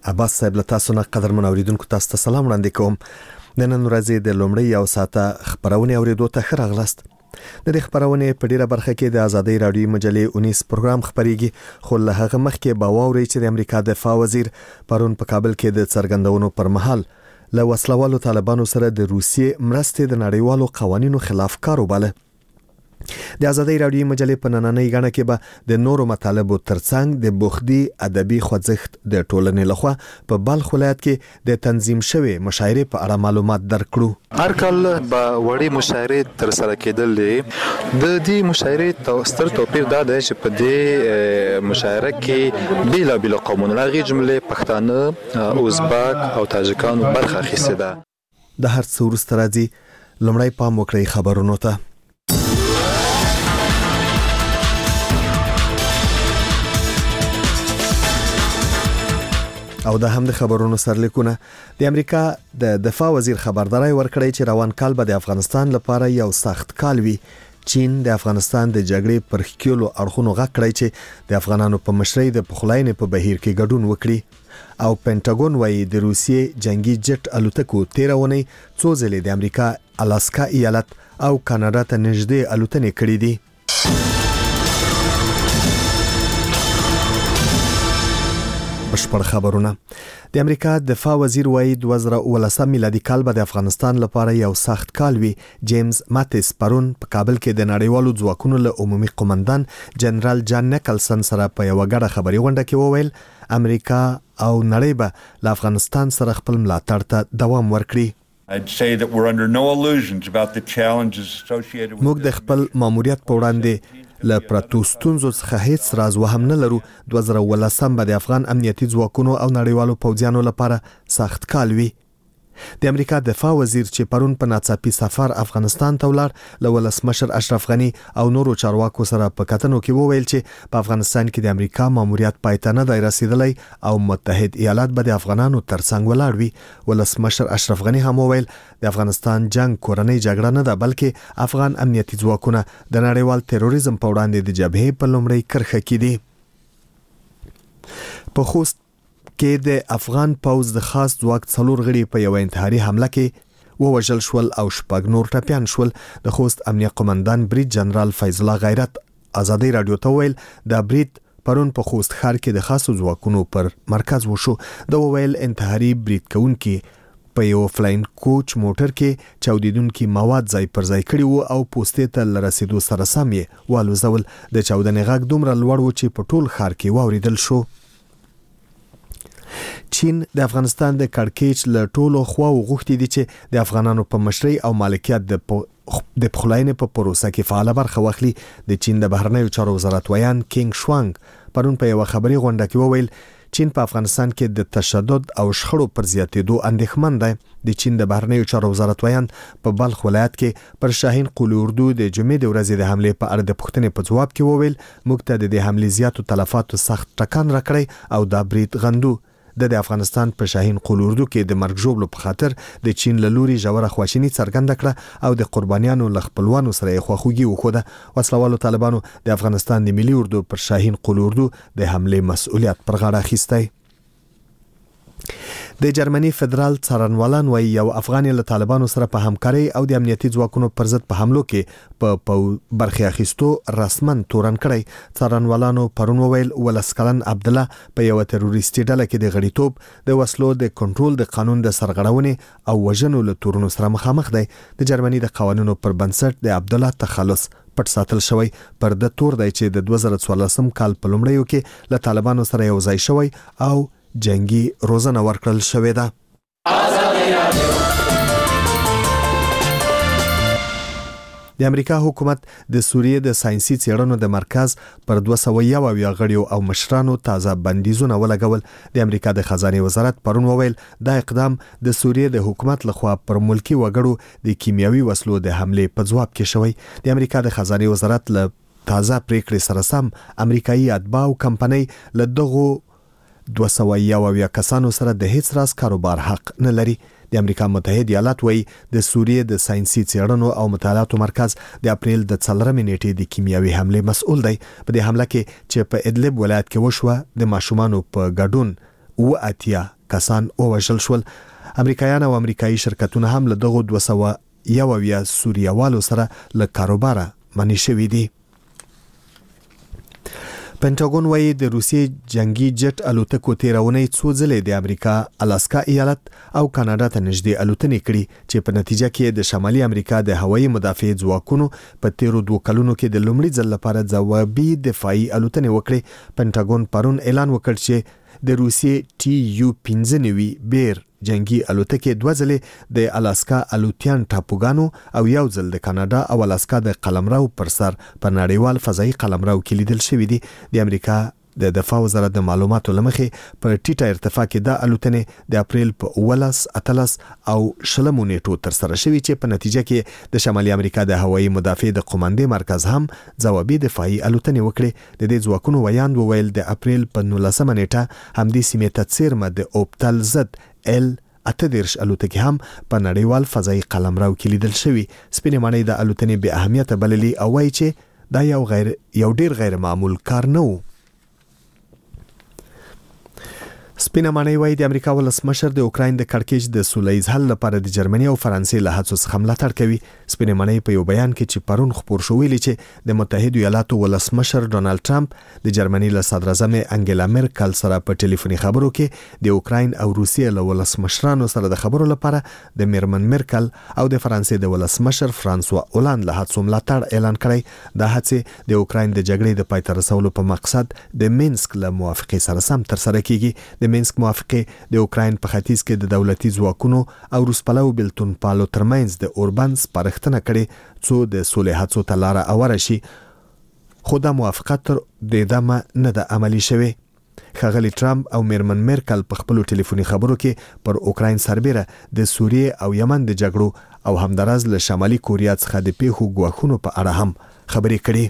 عباس صاحب له تاسو نه قدرمن اوریدونکو تاسو ته سلام وړاندې کوم. د نن ورځې د لومړۍ یو ساعته خبرونه اوریدو ته ښه راغلاست. د دې خبرونه په ډیره برخه کې د آزادۍ رادیو مجلې 19 پروګرام خبريږي، خو له هغه مخکې به واوري چې د امریکا دفاع وزیر پرون په کابل کې د څرګندونو پر مهال له وسلوالو طالبانو سره د روسیې مرستې د نړیوالو قوانینو خلاف کار وباله. د آزادۍ رادیو مجلې په نننۍ غاڼه کې به د نورو مطالبو ترڅنګ د بوخدي ادبي خوځښت د ټولنې لخوا په بلخ ولایت کې د تنظیم شوی مشاعرې په اړه معلومات درکړو. هر کال به وړي مشاعرې تر سره کېدلې. د دې مشاعرې ستر توپیر دا دی چې په دې مشاعره کې بیلابیل قومونه لغې جملې پښتانه، ازبک او تاجکانو برخه اخیستې ده. د هر څه وروسته راځي لومړی پام وکړئ خبرونو ته. او د هم د خبرونو سرلیکونه. د امریکا د دفاع وزیر خبرداري ورکړی چې روان کال به د افغانستان لپاره یو سخت کال وي. چین د افغانستان د جګړې پر خکیلو اړخونو غږ کړی چې د افغانانو په مشرۍ د پخلاینې په بهیر کې ګډون وکړي. او پینټاګون وايي د روسیې جنگي جټ الوتکو 13 اونۍ څو ځلې د امریکا الاسکا ایالت او کاناډا ته نږدې الوتنې کړې دي. بشپړ خبرونه. د امریکا دفاع وزیر وايي 2019 میلادي کال به د افغانستان لپاره یو سخت کال وي. جیمز ماتیس پرون په کابل کې د نړیوالو ځواکونو له عمومي قومندان جنرال جان نیکلسن سره په یو غړ خبري غونډه کې وویل امریکا او نړۍ به له افغانستان سره خپل ملاتړ ته دوام ورکړي. I'd say that we're under no illusions about the challenges associated with موږ د خپل ماموریت په وړاندې له پراتو ستونزو څخه هیڅ راز وهم نه لرو. 2019 به د افغان امنیتي ځواکونو او نړیوالو پوځیانو لپاره سخت کال وي. د امریکا دفاع وزیر چې پرون په ناڅاپي سفر افغانستان ته ولاړ له ولسمشر اشرف غنی او نورو چارواکو سره په کتنو کې وویل چې په افغانستان کې د امریکا ماموریت پای ته نه دی رسیدلی او متحد ایالات به د افغانانو ترڅنګ ولاړ وي. ولسمشر اشرف غنی هم وویل د افغانستان جنگ کورنۍ جګړه نه ده بلکې افغان امنیتي ځواکونه د نړیوال تروریزم په وړاندې د جبهې په لومړۍ کرښه کې دي. په خوست کې د افغان پوځ د خاص ځواک څلور غړي په یو انتحاري حمله کې ووژل شول او شپږ نور ټپیان شول. د خوست امنیه قومندان بریټ جنرال فیض الله غیرت آزادۍ رادیو ته ویل د بریټ پرون په خوست ښار کې د خاصو ځواکونو پر مرکز وشو. د ویل انتحاري بریټ کوونکي په یو فلاین کوچ موټر کې چاودیدونکي مواد ځای پر ځای کړي وو او پوستې ته لرسیدو سره سم یې والوزول. د چاودنې غږ دومره لوړ و چې په ټول ښار کې واوریدل شو. چین د افغانستان د کړکېچ له ټولو خواو غوښتي دي چې د افغانانو په مشرۍ او مالکیت د پخلاینې په پروسه کې فعاله برخه واخلي. د چین د بهرنیو چارو وزارت ویان کینګ شوانګ پرون په یو خبري غونډه کې وویل چین په افغانستان کې د تشدد او شخړو پر زیاتېدو اندېښمن دی. د چین د بهرنیو چارو وزارت ویان په بلخ ولایت کې پر شاهین قلی اردو د جمعې د ورځې د حمله په اړه د پوښتنې په جواب کې وویل موږ ته د حملې زیاتو تلفاتو سخت ټکان راکړی او دا بریټ غندو. د افغانستان په شاهین قلی اردو کې د مرګ ژوبلو په خاطر د چین له لوري ژوره خواشیني څرګنده کړه او د قربانیانو له خپلوانو سره یې خواخوږي وښوده. وسلوالو طالبانو د افغانستان د ملي اردو پر شاهین قلی اردو د حملې مسؤلیت پر غاړه اخیستی. د جرمني فدرال څارنوالان وايي یو افغان له طالبانو سره په همکاري او د امنیتي ځواکونو پر ضد په حملو کې په برخه اخیستو رسمن تورن کړی. څارنوالانو پرون وویل ولسکلن عبد الله په یو تروریستي ډله کې د غړیتوب د وسلو د کنټرول د قانون د سرغړونې او وژنو له تورونو سره مخامخ دی. د جرمني د قوانینو پر بنسټ د عبد الله تخلص پټ ساتل شوی پر د تور دی چې د 2014 کال په لومړیو کې له طالبانو سره یو ځای شوی او جنگي روزنه ورکړل شوې ده. د امریکا حکومت د سوریې د ساینسي څېړنو د مرکز پر 201 غړیو او مشرانو تازه بندیزونه ولګول. د امریکا د خزانه وزارت پرون وویل دا اقدام د سوریې د حکومت لخوا پر ملکی وګړو د کیمیاوي وسلو د حمله په جواب کې شوی. د امریکا د خزانه وزارت له تازه پریکړې سره سم امریکایي اتباع او کمپنۍ له دغه 201 کسانو سره د هیڅ راز کاروبار حق نه لري. د امریکا متحده ایالات وايي د سوریې د ساینسي څېړنو او مطالعاتو مرکز د اپریل د 4 نیټې د کیمیاوي حمله مسؤل دی. په دې حمله کې چې په ادلب ولایت کې وشوه د ماشومانو په ګډون اتیا کسان ووژل شول. امریکایان او امریکایي شرکتونه هم له دغو 201 سوریهوالو سره له کاروباره منع شوي دي. پنټاګون وايي د روسیې جنگي جټ الوتکو تیرونې څو ځلې د امریکا الاسکا ایالت او کاناډا ته نږدې الوتنې کړي چې په نتیجه کې د شمالي امریکا د هوایي مدافع ځواکونو په تیرو 2 کلونو کې د لومړي ځل لپاره ځوابي دفاعي الوتنې وکړي. پنټاګون پرون اعلان وکړ چې د روسیې TU-95 بیر جنگي الوتکې 2 ځلې د الاسکا الوتیان ټاپوګانو او یو ځل د کاناډا او الاسکا د قلمرو پر سر په نړیوال فضایي قلمرو کې لیدل شوې دي. د امریکا د دفاع وزارت د معلوماتو لمخې په ټیټه ارتفاع کې د الوتنې د اپریل په 18 او 20 نیټو تر سره شوې چې په نتیجه کې د شمالي امریکا د هوایي مدافع د قومندې مرکز هم ځوابي دفاعي الوتنې وکړې. د دې ځواکونو ویاند وویل د اپریل په 19 نیټه همدې سیمې ته څیرمه د اوپټل زد L-38 الوتکې هم په نړیوال فضایي قلمرو کې لیدل شوې. سپینې ماڼۍ د الوتنې بې اهمیته بللي او وایي چې دا یو ډیر غیر معمول کار نه و. سپینه ماڼۍ وايي د امریکا ولسمشر د اوکراین د کړکېچ د سولهییز حل لپاره د جرمني او فرانسې له هڅو څخه ملاتړ کوي. سپینه ماڼۍ په یو بیان کې چې پرون خپور شو ویلي چې د متحده ایالاتو ولسمشر ډونالد ټرمپ د جرمني له صدر اعظم انګلا مرکل سره په ټلیفوني خبرو کې د اوکراین او روسیې له ولسمشرانو سره د خبرو لپاره د میرمن مرکل او د فرانسې د ولسمشر فرانسوا اولاند له هڅو ملاتړ اعلان کړی. دا هڅې د اوکراین د جګړې د پای ته رسولو په مقصد د مینسک له موافقې سره سم تر سره کیږي. د مینسک موافقه د اوکراین په ختیځ کې د دولتي ځواکونو او روسپلو بلتون پالو ترمنځ د اوربان سپارښتنه کړې څو د صلح هڅو ته لار اوره شي، خو دا موافقه تر دې دمه نه ده عملي شوې. ښاغلي ټرمپ او میرمن مرکل په خپل ټلیفوني خبرو کې پر اوکراین سربېره د سوریې او یمن د جګړو او همداراز له شمالي کوریا څخه د پیښو ګواښونو په اړه هم خبرې کړې.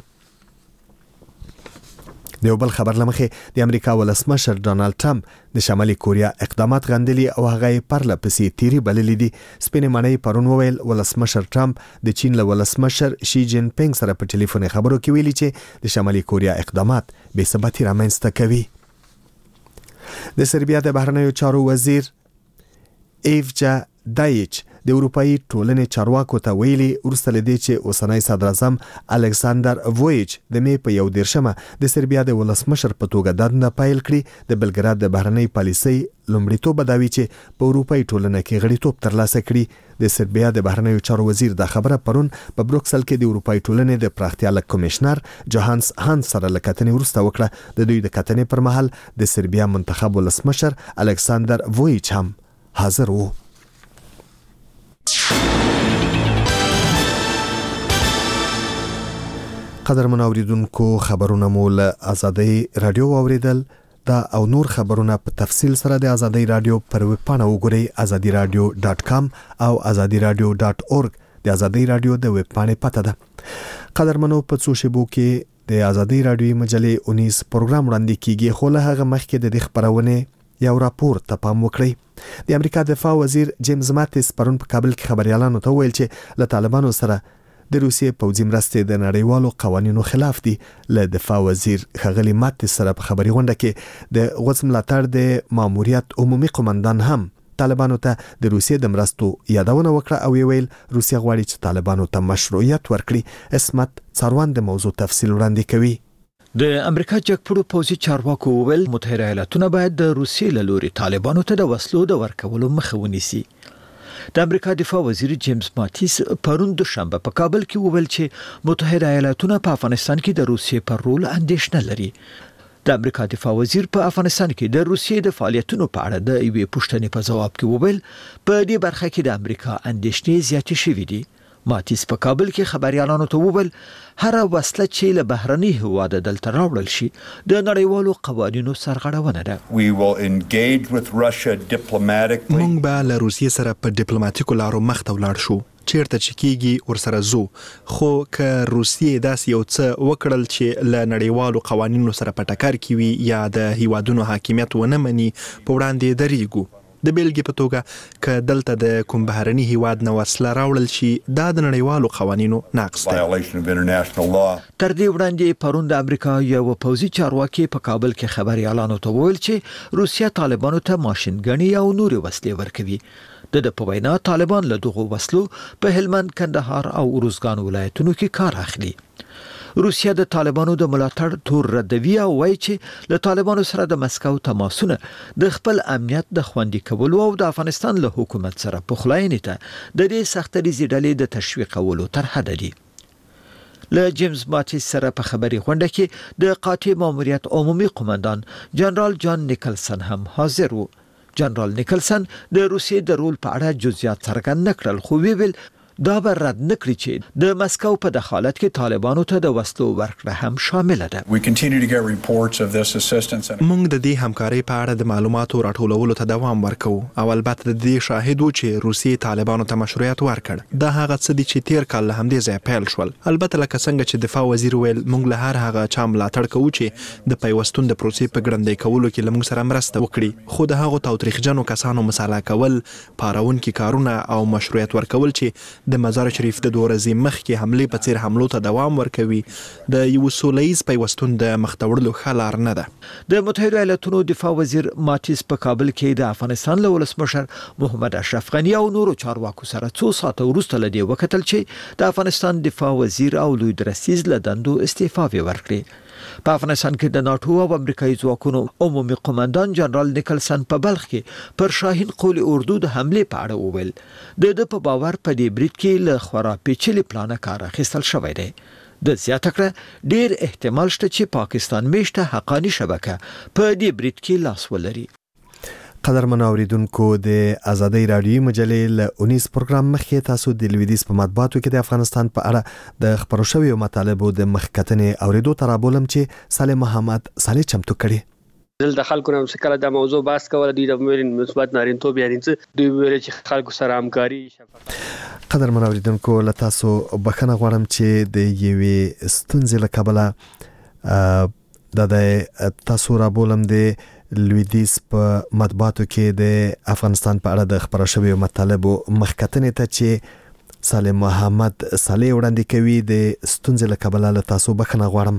د یو بل خبر لمخې د امریکا ولسمشر ډونالد ټرمپ د شمالي کوریا اقدامات غندلي او هغه یې پرله پسې تیری بللي دي. سپینې ماڼۍ پرون وویل ولسمشر ټرمپ د چین له ولسمشر شي جین پینګ سره په ټلیفوني خبرو کې ویلي چې د شمالي کوریا اقدامات بې ثباتي رامنځته کوي. د سربیا د بهرنیو چارو وزیر ایفجا دایچ د اروپאי ټولنې چارواکو ته ویلي وروسته لدې چې اوسنی صدر اعظم الکساندر وویچ د مې په 1 د سربیا د ولسمشر په توګه دنده پیل کړي. د بلګراد د بهرنۍ پالیسۍ لومړیتوب داوي چې په اروپאי ټولنه کې غړیتوب ترلاسه کړي. د سربیا د بهرنیو چارو وزیر دا خبره پرون په بروکسل کې د اروپאי ټولنې د پراختیا لک کمشنر جوهانس هانس سره لکتنې وروسته وکړه. د دوی د کتنې پر مهال د سربیا منتخب ولسمشر الکساندر وویچ هم حاضر وو. قدرمن اوریدونکو خبرونه مو له آزادۍ رادیو اوریدل. دا او نور خبرونه په تفصیل سره د آزادۍ رادیو پر ویب پاڼه وګورئ azadiradio.com او azadiradio.org. د آزادۍ رادیو د ویب پاڼې پته ده. قدرمنو په څو شیبو کې د آزادۍ رادیو مجلې 19 پروګرام وړاندې کیږي، خو له هغه مخکې د دې خبرونه یو راپور ته پام وکړئ. د امریکا دفاع وزیر جیمز ماتیس پرون په کابل کې خبريالانو ته ویل چې له طالبانو سره د روسیې پوځي مرستې د نړیوالو قوانینو خلاف دي. له دفاع وزیر ښاغلي ماتیس سره په خبري غونډه کې د غوڅ ملاتړ د ماموریت عمومي قومندان هم طالبانو ته د روسیې د مرستو یادونه وکړه او ویل روسیه غواړي چې طالبانو ته مشروعیت ورکړي. اسمت څاروان د موضوع تفصیل وړاندې کوي. د امریکا جګپړو پوځي چارواکو ویل متحده ایالاتونه باید د روسیې له لوري طالبانو ته د وسلو د ورکولو مخه ونیسي. د امریکا دفاع وزیر جیمز ماتیس پرون دوشنبه په کابل کې وویل چې متحده ایالاتونه په افغانستان کې د روسیې پر رول اندېښنه لري. د امریکا دفاع وزیر په افغانستان کې د روسیې د فعالیتونو په اړه د یوې پوښتنې په ځواب کې وویل په دې برخه کې د امریکا اندېښنې زیاتې شوې دي. ماتیس په کابل کې خبريالانو ته وویل هر وسله چې له بهرني هواد دلته راوړل شي د نړیوالو قوانینو سرغړونه ده. موږ به له روسیې سره په ډیپلوماټیکو لارو مخ ته ولاړ شو، چیرته چې کیږي ورسره زو، خو که روسیې داسې یو څه وکړل چې له نړیوالو قوانینو سره په ټکر کې وي یا د هیوادونو حاکمیت ونه مني په وړاندې درېږو. د بیلګې په توګه ک دلته د کوم بهرني هیواد نو وسله راوړل شي دا د نړیوالو قوانینو نقض دی. تر دې وړاندې پرون د امریکا یو پوځي چارواکي په کابل کې خبري اعلان وکړ چې روسیا طالبانو ته ماشینګنی او نور وسلې ورکوي. د په وینا طالبان له دغو وسلو په هلمند، کندهار او ارزګان ولایتونو کې کار اخلي. روسیا د طالبانو د ملاتړ تور ردوي او وایي چې له طالبانو سره د مسکو تماسونه د خپل امنیت د خوندي کولو او د افغانستان له حکومت سره پخلاینې ته د دې سختريزي ډلې د تشویقولو تر حد دي. له جیمز ماتیس سره په خبري غونډه کې د قاطع ماموریت عمومي قومندان جنرال جان نیکلسن هم حاضر وو. جنرال نیکلسن د روسیې د رول په اړه جزئیات څرګند نکړل، خو ویل دا به رد نکړي چې د مسکو په دخالت کې طالبانو ته د وسلو ورکړه هم شامل ده. موږ د دې همکارۍ په اړه د معلوماتو راټولولو ته دوام ورکوو او البته د دې شاهدو چې روسیې طالبانو ته مشروعیت ورکړ. دا هغه څه دي چې تیر کال له همدې ځای پیل شول. البته لکه څنګه چې دفاع وزیر ویل موږ له هر هغه چا ملاتړ کوو چې د پیوستون د پروسې په ګړندۍ کولو کې له موږ سره مرسته وکړي، خو د هغو تاوتریخجنو کسانو مساله کول، پارونکي کارونه او مشروعیت ورکول چې د مزار شریف د 2 ورځې مخکې حمله په څیر حملو ته دوام ورکوي د یو سولهییز پیوستون د مختوړلو خلار نه ده. د متحده ایالاتونو دفاع وزیر ماتیس په کابل کې د افغانستان له ولسمشر محمد اشرف غنی او نورو چارواکو سره 2 ساعته وروسته لدی وکتل چې د افغانستان دفاع وزیر او لوی درستیز له دندو استعفا ورکړي. په افغانستان کې د ناتو او امریکایي ځواکونو عمومي قومندان جنرال نیکلسن په بلخ کې پر شاهین قول اردو د حمله په اړه وویل د په باور په دې برید کې له خورا پیچلي پلان کار اخیستل شوی دی. د زیاته کړه ډیر احتمال شته چې پاکستان میشته حقانی شبکه په دې برید کې لاس ولري. قدرمن اوریدونکو د ازادۍ رادیوي مجلې له 19 پروګرام مخکې تاسو د لویدیز په مطبوعاتو کې د افغانستان په اړه د خبرو شویو مطالبو د مخکتنې اوریدو ترابولم چې صالح محمد صالح چمتو کړي. د خلکو نوم څخه د موضوع بحث کول د مورین مثبت نارینتوب یادینځ دوی ویل چې خلکو سره همکاري شفافیت. قدرمن اوریدونکو له تاسو بخښنه غواړم چې د یوې ستونزې له کبله د تاسو رابولم د لویدیز په مطبوعاتو کې د افغانستان په اړه د خبرو شویو مطالبو مخکتنې ته چې صالح محمد صالح وړاندې کوي د ستونزې له کبله له تاسو بخښنه غواړم.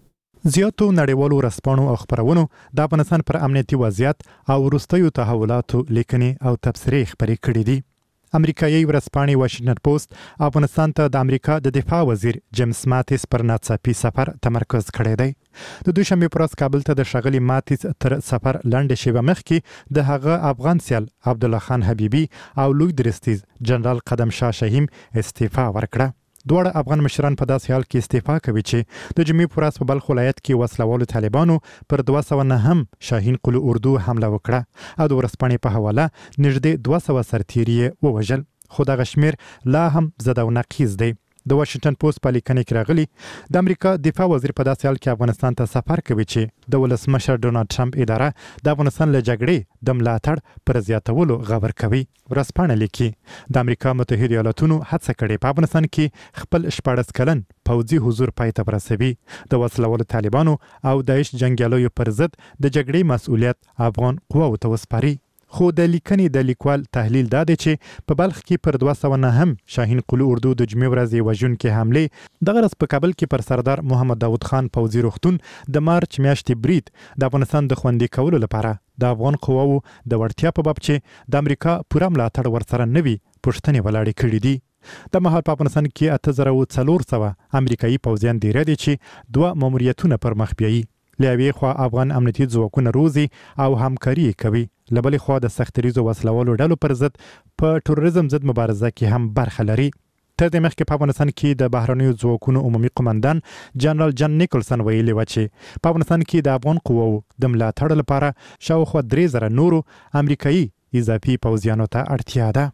زیاتو نړیوالو رسپانو او خبرونو د افغانستان پر امنیتي وضعیت او وروستیو تحولاتو لیکنې او تبصرې خبرې کړې دي. امریکایي ورځپاڼې واشنګټن پوسټ افغانستان ته د امریکا د دفاع وزیر جیمز ماتیس پر ناڅاپي سفر تمرکز کړی دی. د دوشنبه پر ورځ کابل ته د ښاغلي ماتیس تر سفر لاندې شوه مخکې د هغه افغان سیال عبدالله خان حبیبي او لوی درستیز جنرال قدم شاه شهیم استعفا ورکړه. دوړ افغان مشران په داس حال کې استعفا کوي چې د جمعې پر ورځ په بلخ ولایت کې وسلوالو طالبانو پر 209 شاهین قلو اردو حمله وکړه او د ورځپاڼې په حواله نږدې 200 سرتیري ووژل، خو دغه شمیر لا هم زده او نقیض دی. د واشنګټن پوسټ په لیکنه کې راغلي د امریکا دفاع وزیر په داسې حال کې افغانستان ته سفر کوي چې د ولسمشر ډونالد ټرمپ اداره د افغانستان له جګړې د ملاتړ پر زیاتولو غور کوي. ورځپاڼه لیکي د امریکا متحده ایالاتونو هڅه کړې په افغانستان کې خپل 14 کلن پوځي حضور پای ته ورسوي، د وسلوالو طالبانو او داعش جنگیالیو پر ضد د جګړې مسؤلیت افغان قواو ته وسپاري. خو د لیکنې د لیکوال تحلیل دا دی چې په بلخ کې پر 209 شاهین قلو اردو د جمعې ورځې وژونکې حمله دغه ورځ په کابل کې پر سردار محمد داود خان پوځي روغتون د مارچ میاشتې برید د افغانستان د خوندي کولو لپاره د افغان قواو د وړتیا په باب چې د امریکا پوره ملاتړ ورسره نوي پوښتنې ولاړې کړې دي. د مهال په افغانستان کې 8400 امریکایي پوځیان دی ردي چې 2 ماموریتونه پر مخ بیایي. لیوی خو افغان امنیتي ځواکونه روزي او همکاري کوي، لبلې خو د سختریزو وسلوالو ډلو پر ضد په تروریزم ضد مبارزه کې هم برخه لري. تر دې مخکې په افغانستان کې د بهرنیو ځواکونو عمومي قومندان جنرال جان نیکلسن ویلي و چې په افغانستان کې د افغان قواو د ملاتړ لپاره شاوخوا 3000 نورو امریکایي اضافي پوځیانو ته اړتیا ده.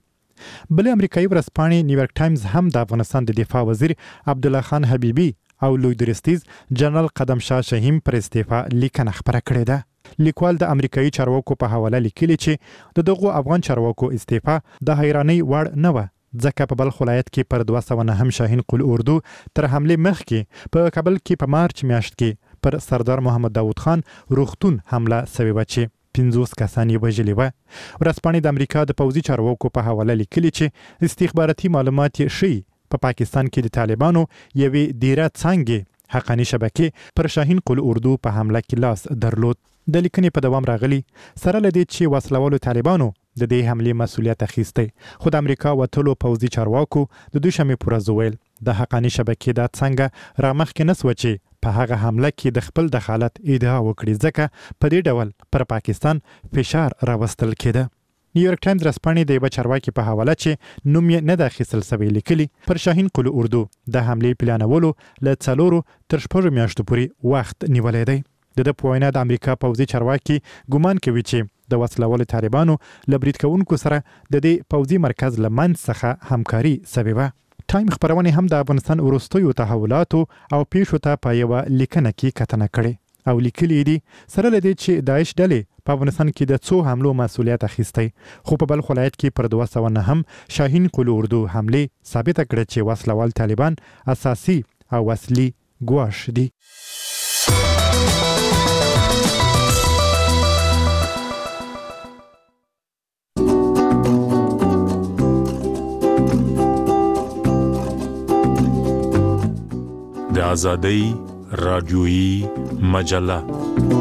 بل امریکایي ورځپاڼې نیویارک ټایمز هم د افغانستان د دفاع وزیر عبدالله خان حبیبي او لوی درستیز جنرال قدم شاه شهیم پر استعفا لیکنه خبره کړې ده. لیکوال د امریکایي چارواکو په حواله لیکلي چې د دغو افغان چارواکو استعفا د حیرانۍ وړ نه و، ځکه په بلخ ولایت کې پر 209 شاهین قلو اردو تر حمله مخکې په کابل کې په مارچ میاشت کې پر سردار محمد داود خان روغتون حمله سوې و چې 50 کسان یې وژلي وه. ورځپاڼې د امریکا د پوځي چارواکو په حواله لیکلي چې استخباراتي معلومات یې ښیي په پاکستان کې د طالبانو یوې دیره څانګې حقانی شبکې پر شاهین قل اردو په حمله کې لاس درلود. د لیکنې په دوام راغلی سره لدې چې وسلوالو طالبانو د دې حملې مسؤلیت اخیستی، خو د امریکا وتلو پوځي چارواکو د دوشنبې پر ورځ وویل د حقانی شبکې دا څنګه رامخکې نسوه چې په هغه حمله کې د خپل دخالت ادعا وکړي، ځکه په دې ډول پر پاکستان فشار راوستل کېده. نیویارک ټایمز رسپانې د یوه چارواکي په حواله چې نوم یې نه ده اخیستل سوی لیکلي پر شاهین قل اردو د حملې پلانولو له 4 تر 6 میاشتو پورې وخت نیولی دی. د ده په وینا د امریکا پوځي چارواکي ګمان کوي چې د وسلوالو طالبانو له برید کوونکو سره د دې پوځي مرکز له منځ څخه همکاري سوې وه. ټایم خپرونې هم د افغانستان وروستیو تحولاتو او پیښو ته په یوه لیکنه کې کتنه کړې او لیکلي دي سره له دې چې داعش ډلې په افغانستان کې د څو حملو مسؤلیت اخیستی، خو په بلخ ولایت کې پر 209 هم شاهین قل اردو حملې ثابته کړه چې وسلوال طالبان اساسي او اصلي ګواښ دي. د آزادۍ رادیویی مجله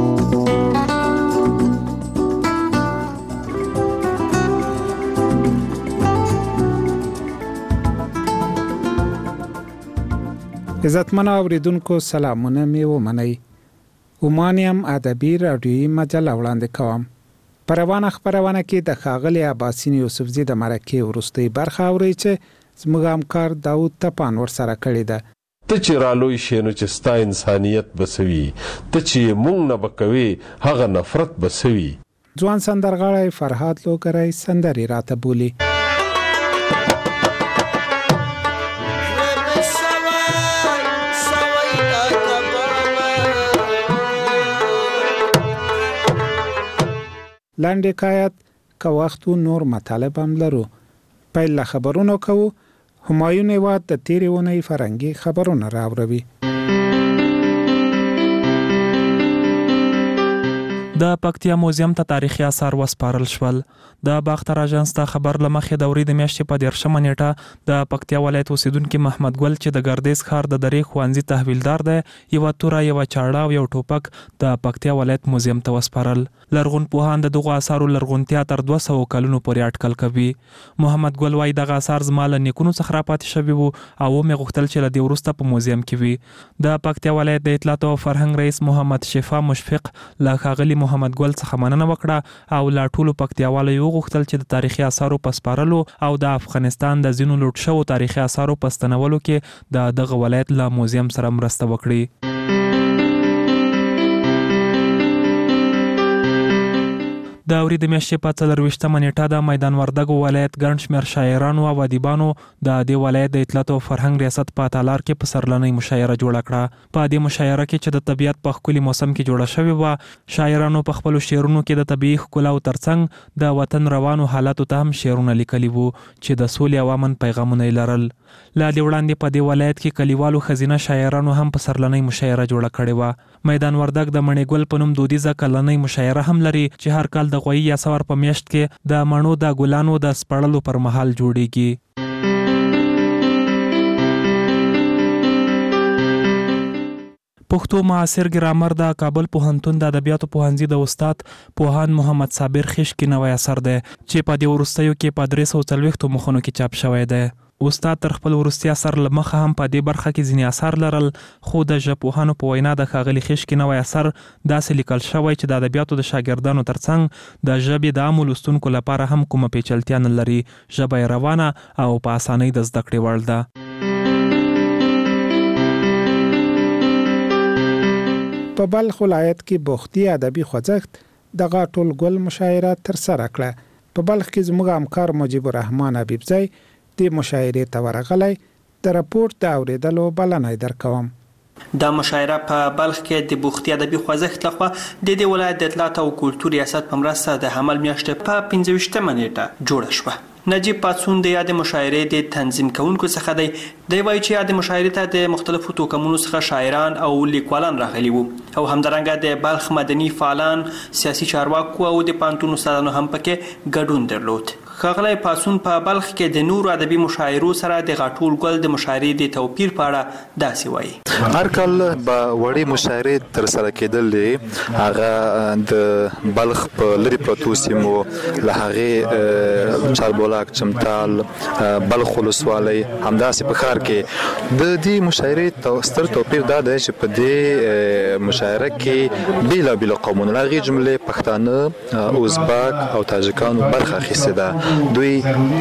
عزتمن اوریدونکو سلامونه می ومنئ. اومانیم ادبی رادیویی مجله وړاندې کوم. په روانه خپرونه کې د ښاغلي عباسین یوسفزي د مرکې وروستۍ برخه اورئ چې زموږ همکار داود تپان ورسره کړې ده. ته چې رالوی شې نو چې ستا انسانیت بسوي، ته چې مونږ نه بکوي هغه نفرت بسوي. ځوان سندرغاړی فرهاد لوګری سندرې راته بولي. لاندې حکایت که وختو نور مطالب هم لرو. پیل له خبرونو کوو. همایون هیواد د تیرې اونۍ فرهنګي خبرونه راوړوي. د پکتیا موزیم ته تاریخي آثار وسپارل شول. د باختر اژانس ته خبر لمخې د ورې د میاشتې په 13 نیټه د پکتیا ولایت اوسیدونکي محمد ګل چې د ګردیز ښار د درې ښوونځي تحویلدار دی یوه توره، یوه چاړه او یو ټوپک د پکتیا ولایت موزیم ته وسپارل. لرغون پوهان د دغو آثارو لرغونتیا تر 200 کلونو پورې اټکل کوي. محمد ګل وایي دغه آثار زما له نیکونو څخه راپاتې شوي وو او ومې غوښتل چې له دې وروسته په موزیم کې وي. د پکتیا ولایت د اطلاعات او فرهنګ رئیس محمد شفا مشفق له ښاغلي محمد ګل څخه مننه وکړه او له ټولو پکتیاوالو یې وغوښتل چې د تاریخي آثارو په سپارلو او د افغانستان د ځینو لوټ شوو تاریخي آثارو په ستنولو کې د دغه ولایت له موزیم سره مرسته وکړي. د اوري د میاشتې په 24 نیټه د میدان وردګو ولایت ګڼ شمېر شاعرانو او ادیبانو د دې ولایت د اطلاعات او فرهنګ ریاست په تالار کې په سرلنۍ مشاعره جوړه کړه. په دې مشاعره کې چې د طبیعت په ښکلي موسم کې جوړه شوې وه، شاعرانو په خپلو شعرونو کې د طبیعي ښکلاو ترڅنګ د وطن روانو حالاتو ته هم شعرونه لیکلي وو چې د سولې او امن پیغامونه یې لرل. له دې وړاندې په دې ولایت کې کلیوالو ښځینه شاعرانو هم په سرلنۍ مشاعره جوړه کړې وه. میدان وردګ د مڼې ګل په نوم دودیزه کلنۍ مشاعره هم لري چې هر کال د غویي یا سور په میاشت کې د مڼو د ګلانو د سپړلو پر مهال جوړیږي. پښتو معاصر ګرامر د کابل پوهنتون د ادبیاتو پوهنځي د استاد پوهاند محمد صابر خشکی نوی اثر دی چې په دې وروستیو کې په 340 مخونو کې چاپ شوی دی. استاد تر خپل وروستي اثر له مخه هم په دې برخه کې ځینې اثار لرل، خو د ژبپوهانو په وینا د ښاغلي خشکی نوی اثر داسې لیکل شوی چې د ادبیاتو د شاګردانو ترڅنګ د ژبې د عامو لوستونکو لپاره هم کومه پیچلتیا نه لري. ژبه یې روانه او په اسانۍ د زده کړې وړ ده. په بلخ ولایت کې بوختي ادبي خوځښت د غاټول ګل مشاعره ترسره کړه. په بلخ کې زموږ همکار مجيب الرحمن حبیبزی د مشاعرې ته ورغلی. د راپورټ د اوریدلو بلنه درکوم. د مشاعره په بلخ کې د بوختي ادبي خوځښت لخوا د دې ولایت د اطلاعات او کلتور ریاست په مرسته د حمل میاشتې په 25 نیټه جوړه شوه. نجیب پاتسون د یاد مشاعرې د تنظیم کوونکو څخه دی. دی وایي چې یاد مشاعرې ته د مختلفو توکمونو څخه شاعران او لیکوالان راغلي وو او همدارنګه د بلخ مدني فعالان، سیاسي چارواکو او د پوهنتون استادانو هم پکې ګډون درلود. ښاغلی پاتسون په بلخ کې د نورو ادبي مشاعرو سره د غاټول ګل د مشاعرې د توپیر په اړه داسې وایي. هر کال به وړې مشاعرې ترسره کېدلې، هغه د بلخ په لرې پرتو سیمو له هغې چاربولاک، چمتال، بلخ ولسوالۍ، همداسې په ښار کې د دې مشاعرې ستر توپیر دا دی چې په دې مشاعره کې بېلابېلو قومونو له هغې جملې پښتانه، ازبک او تاجکانو برخه اخیستې ده. دوی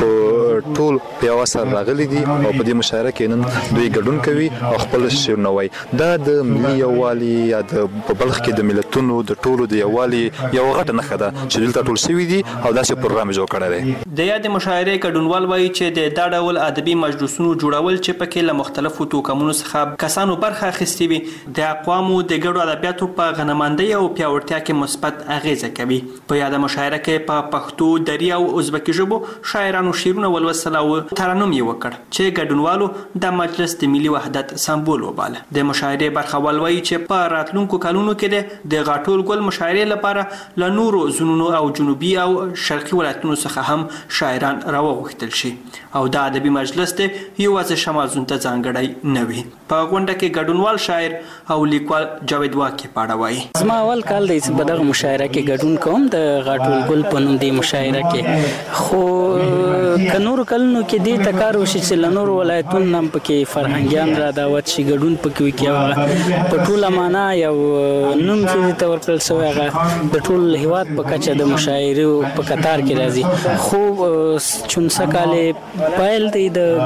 په ټول په یوه سر راغلي دي او په دې مشاعره کې نن دوی ګډون کوي او خپل شعرونه وایي. دا د ملي یووالي یا په بلخ کې د ملتونو د ټولو د یووالي یوه غټه نښه ده چې دلته ټول شوي دي او داسې پروګرام جوړ کړی دی. د یادې مشاعرې ګډونوال وایي چې د دا ډول ادبي مجلسونو جوړول چې پکې له مختلفو توکمونو څخه کسانو برخه اخیستې وي د اقوامو د ګډو ادبیاتو په غنماندۍ او پیاوړتیا کې مثبت اغیزه کوي. په یاده مشاعره کې په پښتو، دری او ازبکي ژبو شاعرانو شعرونه ولوستل او ترنم یې وکړ چې ګډونوالو د مجلس د ملي وحدت سمبول وباله. د مشاعرې برخوال وایي چې په راتلونکو کلونو کې د غاټول ګل مشاعرې لپاره له نورو زونونو او جنوبي او شرقي ولایتونو څخه هم شاعران راوغوښتل شي او د ادبي مجلس ته یوازې شمال زون ته ځانګړی نه وي. په غونډه کې ګډونوال شاعر او لیکوال جاوید واکي پاړه وایي. زما اول کال دی چې په دغه مشاعره کې ګډون کوم د غاټول ګل په نوم دی مشاعره کې، خو که نورو کلونو کې دې ته کار وشي چې له نورو ولایتونو هم پکې فرهنګیان را دعوت شي، ګډون پکې وکړي. په ټوله معنا یو نوم چې ته ورکړل شوی هغه د ټول هېواد په کچه د مشاعرو په کتار کې راځي. خو چونسه کال پیل دی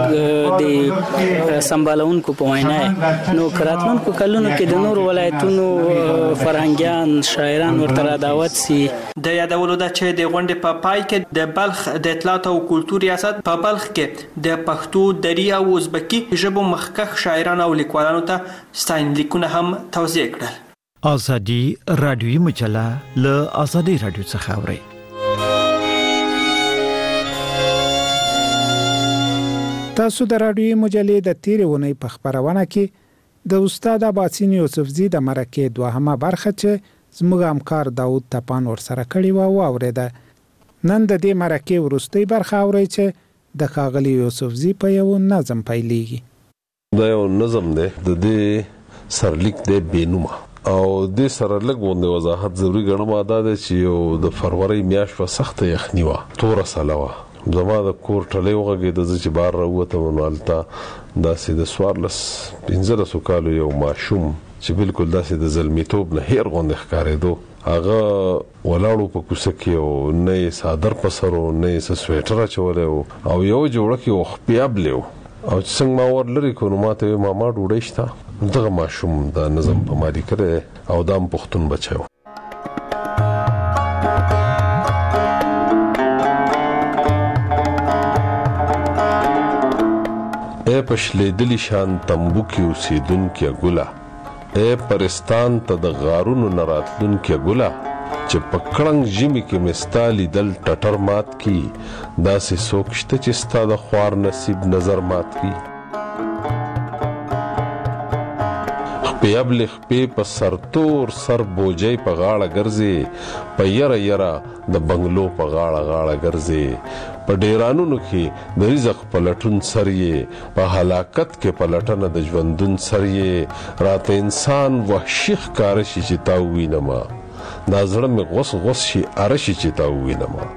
د سمبالونکو په وینا، نو که راتلونکو کلونو کې د نورو ولایتونو فرهنګیان، شاعران ورته را دعوت سي. د یادولو ده چې د غونډې په پای کې د بلخ د اطلاعات او کلتور ریاست په بلخ کې د پښتو، دری او ازبکي ژبو مخکښ شاعرانو او لیکوالانو ته ستاینلیکونه هم توزیع کړل. ازادي رادیوي مجله له ازادي رادیو څخه اوري. تاسو د رادیوي مجلې د تیرې ونې په خبرونه کې د استاد عباسین یوسفزي د مرکې دوهمه برخه چې زموږ همکار داود تپان ورسره کړې و اوریده. نن د دې مرکې وروستۍ برخه اورئ چې د ښاغلي یوسفزي په یو نظم پیلېږي. دا یو نظم دی، د دې سرلیک دی بېنومه او دې سره لږ غوندې وضاحت ضروري ګڼم. دا دی چې یو د فروری میاشت په سخته یخني وه، توره ساله وه. زما د کور ټلۍ وغږېده، زه چې بهر راووتم نو هلته داسې د 14-15 کالو یو ماشوم چې بالکل داسې د زلمیتوب نه هیر غوندې ښکارېدو، هغه ولاړو په کوڅه کې او نه یې څادر په سر و، نه یې څه سویټر اچولی و او یوه جوړه کې یو خپیابلی و. او چې څنګه ما ور لرې کړو نو ما ته ویې ماما ډوډۍ شته. دغه ماشوم دا نظم په ما لیکلی او دا هم پښتون بچی و. اے پشلیدلی شان تنبو کې اوسېدونکې ګله، اے پرستان ته د غارونو نه راتلونکې ګله، چې په کړنګ ژمي کې مې ستا لیدل ټټر مات کی، داسې څوک شته چې ستا د خوار نصیب نظر مات کی. خپیابلې خپې په سرتور سر بوجۍ په غاړه ګرځې، په یره یره د بنګلو په غاړه غاړه ګرځې. په ډیرانونو کې د رزق په لټون سر یې، په هلاکت کې په لټنه د ژوندون سر یې. راته انسان وحشي ښکاره شي چې تا ووینمه، دا زړه مې غوس غوس شي اره شي چې تا ووینمه.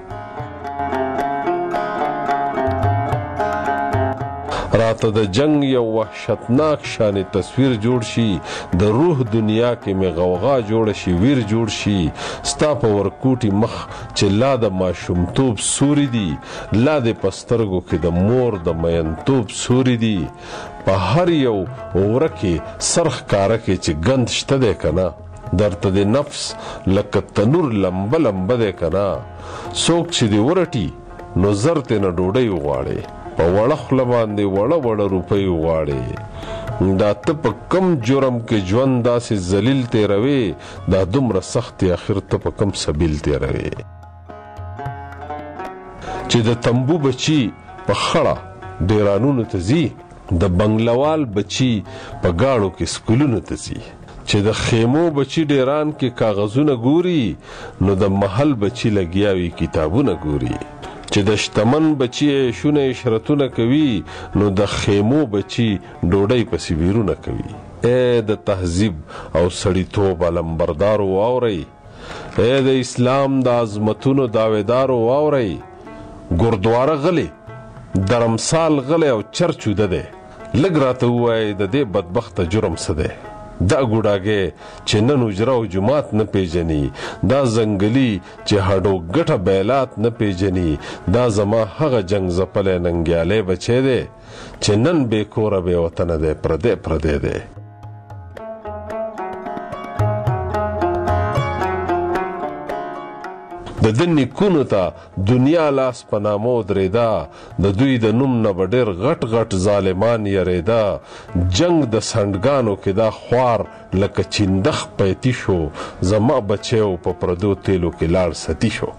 راته د جنگ یو وحشتناک شان تصویر جوړ شي، د روح دنیا کې مې غوغا جوړ شي، ویر جوړ شي. ستا په ورکوټي مخ چې لا د ماشومتوب سوري دي، لا د پسترګو کې د مور د مینتوب سوري دي. په هر یو وره کې سرخ کاره کې چې ګند شته دی کنه، درته د نفس لکه تنور لمبه لمبه دی کنه. څوک چې دی ورټي نو زر ته نه ډوډۍ وغواړي، په وړه خوله باندې وړه وړه روپۍ وغواړي. دا ته په کم جرم کې ژوند داسې ذلیل تیروي، دا دومره سخت اخر ته په کم سبیل تیروي. چې د تنبو بچي په خړه ډیرانونو ته ځي، د بنگلوال بچي په گاړو کې سکولونو ته ځي، چې د خیمو بچي ډیران کې کاغذونه ګوري نو د محل بچي لګیاوي کتابونه ګوري، چې د شتمن بچي شونه شرطونه کوي نو د خیمو بچي ډوډۍ په سیبیرونه کوي. اے د تهذیب او سړیتوب علمبردارو واورئ، اے د اسلام د عظمتونو داویدارو واورئ. ګردواره غلی، درمسال غلی او چرچوده دی. لږ راته ووایئ د دې بدبخته جرم څه دی؟ دا ګوډاګی چې نن حجره او جماعت نه پیژني، دا زنګلي چې هډو ګټه بیلات نه پیژني، دا زما هغه جنگ زپلی ننګیالی بچی دی چې نن بې کوره بې وطنه دی، پردی دی. د دې نیکونو ته دنیا لاس په نامو درېده، د دوی د نوم نه به ډېر غټ غټ ظالمان یریده. جنگ د سنډګانو کې دا خوار لکه چیندخ پیتی شو، زما بچیو په پردو تیلو کې لاړ ستی شو.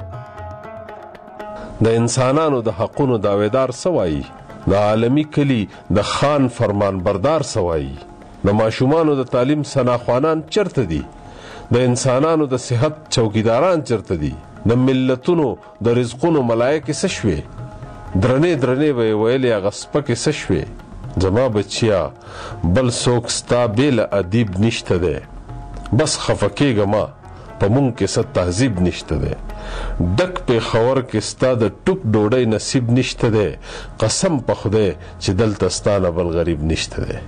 د انسانانو د حقونو داویدار سوایی، د عالمی کلی د خان فرمان بردار سوایی. د ماشومانو د تعلیم سناخوانان چرته دي؟ د انسانانو د صحت چوکیداران چرته دي؟ د ملتونو د رزقونو ملائکې څه شوې؟ درنې به یې ویلې هغه سپکې څه شوې؟ زما بچیا بل څوک ستا بېله ادیب نشته دی، بس خفه کېږه ما په مونږ کې څه تهذیب نشته دی. ډک پېښور کې ستا د ټوک ډوډۍ نصیب نشته دی، قسم په خدای چې دلته ستا نه بل غریب نشته دی.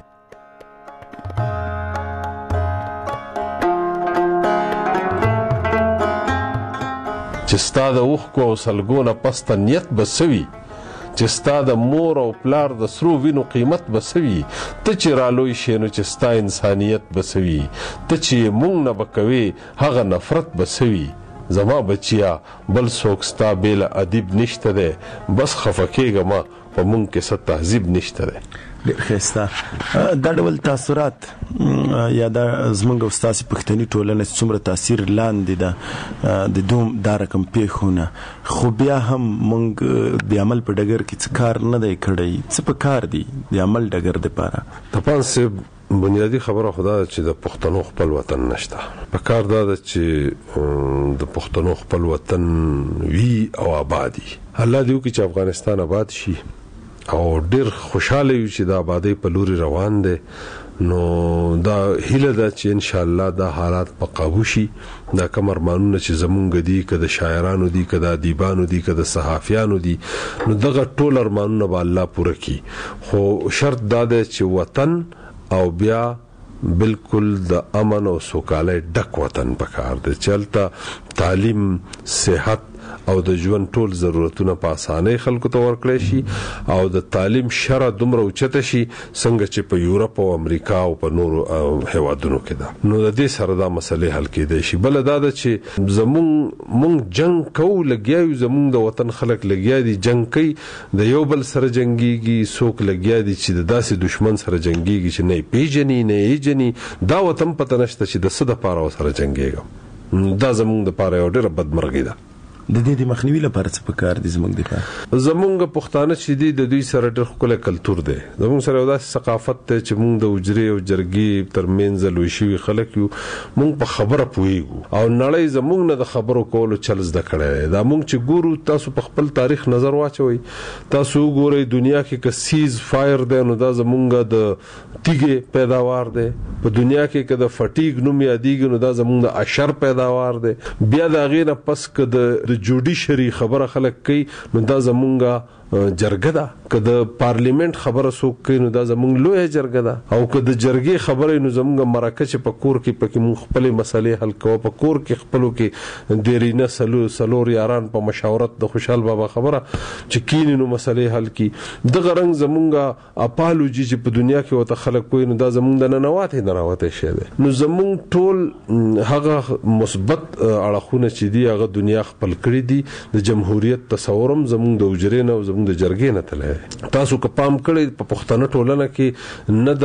چې ستا د اوښکو او سلګو نه پسته نیت به سوي، چې ستا د مور او پلار د سرو وینو قیمت به سوي، ته چې رالوی شې نو چې ستا انسانیت به سوي، ته چې مونږ نه به کوې هغه نفرت به سوي. زما بچیا بل څوک ستا بېله ادیب نشته دی، بس خفه کېږه ما په مونږ کې څه تهذیب نشته دی. ډېر ښایسته. دا ډول تاثرات یا دا زموږ او ستاسې پښتني ټولنه چې څومره تاثیر لاندې ده د دوم دا رقم پیښونه، خو بیا هم موږ د عمل په ډګر کې څه کار نه دی کړی؟ څه په کار دی د عمل ډګر دپاره؟ تپان صاحب بنیادی خبره خدا ده چې د پښتنو خپل وطن نشته. په کار دا ده چې د پښتنو خپل وطن وي او آبادي. الله دې وکړي چې افغانستان آباد شي او ډېر خوشاله یو چې د آبادۍ په لوري روان دی. نو دا هیله ده چې ان شاء الله دا حالات په قابو شي. دا کوم ارمانونه چې زمونږ دي، که د شاعرانو دي، که د ادیبانو دي، که د صحافیانو دي، نو دغه ټول ارمانونه به الله پوره کړي. خو شرط دا دی چې وطن او بیا بالکل د امن او سوکالۍ ډک وطن پکار دی، چې هلته تعلیم، صحت او د ژوند ټول ضرورتونه په اسانۍ خلکو ته ورکړی شي او د تعلیم شرح دومره اوچته شي څنګه چې په یورپ او امریکا او په نورو هیوادونو کې ده. نو د دې سره دا مسلې حل کېدای شي. بله دا ده چې مونږ جنگ کوو، لګیا یو، زمونږ د وطن خلک لګیا دي جنگ کوي، د یو بل سره جنګیږي، څوک لګیا دي چې د داسې دشمن سره جنګیږي چې نه یې پیژني نه یې ایجني. دا وطن پته نشته چې د څه دپاره ورسره جنګېږم. دا زمونږ دپاره یو ډېره بدمرغي ده. د دې د مخنیوي لپاره څه پکار دي زموږ دپاره؟ زمونږ پښتانه چې دي د دوی سره ډېر ښکلی کلتور دی. زمونږ سره یو داسې ثقافت دی چې مونږ د حجرې او جرګې ترمنځ لوی شوي خلک یو، مونږ په خبره پوهیږو او نړۍ زمونږ نه د خبرو کولو چل زده کړی دی. دا مونږ چې ګورو، تاسو په خپل تاریخ نظر واچوئ، تاسو وګورئ دنیا کې که سیز فایر دی نو دا زمونږ د تیږې پیداوار دی. په دنیا کې که د فټیګ نوم یادیږي نو دا زمونږ د اشر پیداوار دی. بیا د هغې نه پس که د جوډیشري خبره خلک کوي نو دا زمونږ جرګه ده. که د پارلیمنت خبره څوک کوي نو دا زمونږ لویه جرګه ده. او که د جرګې خبره نو زمونږ مرکه چې په کور کې پکې مونږ خپلې مسلې حل کوو، په کور کې خپلو کې دیرینه څلور یاران په مشاورت د خوشحال بابا خبره چې کینی نو مسلې حل کی. دغه رنګ زمونږ اپالوجي چې په دنیا کې ورته خلک کوي نو دا زمونږ د ننواتې شی دی. نو زمونږ ټول هغه مثبت اړخونه چې دي هغه دنیا خپل کړي دي. د جمهوریت تصورم زمونږ د حجرې نه او زمونږ د جرګې نه تللی. تاسو که پام کړئ په پښتنه ټولنه کې نه د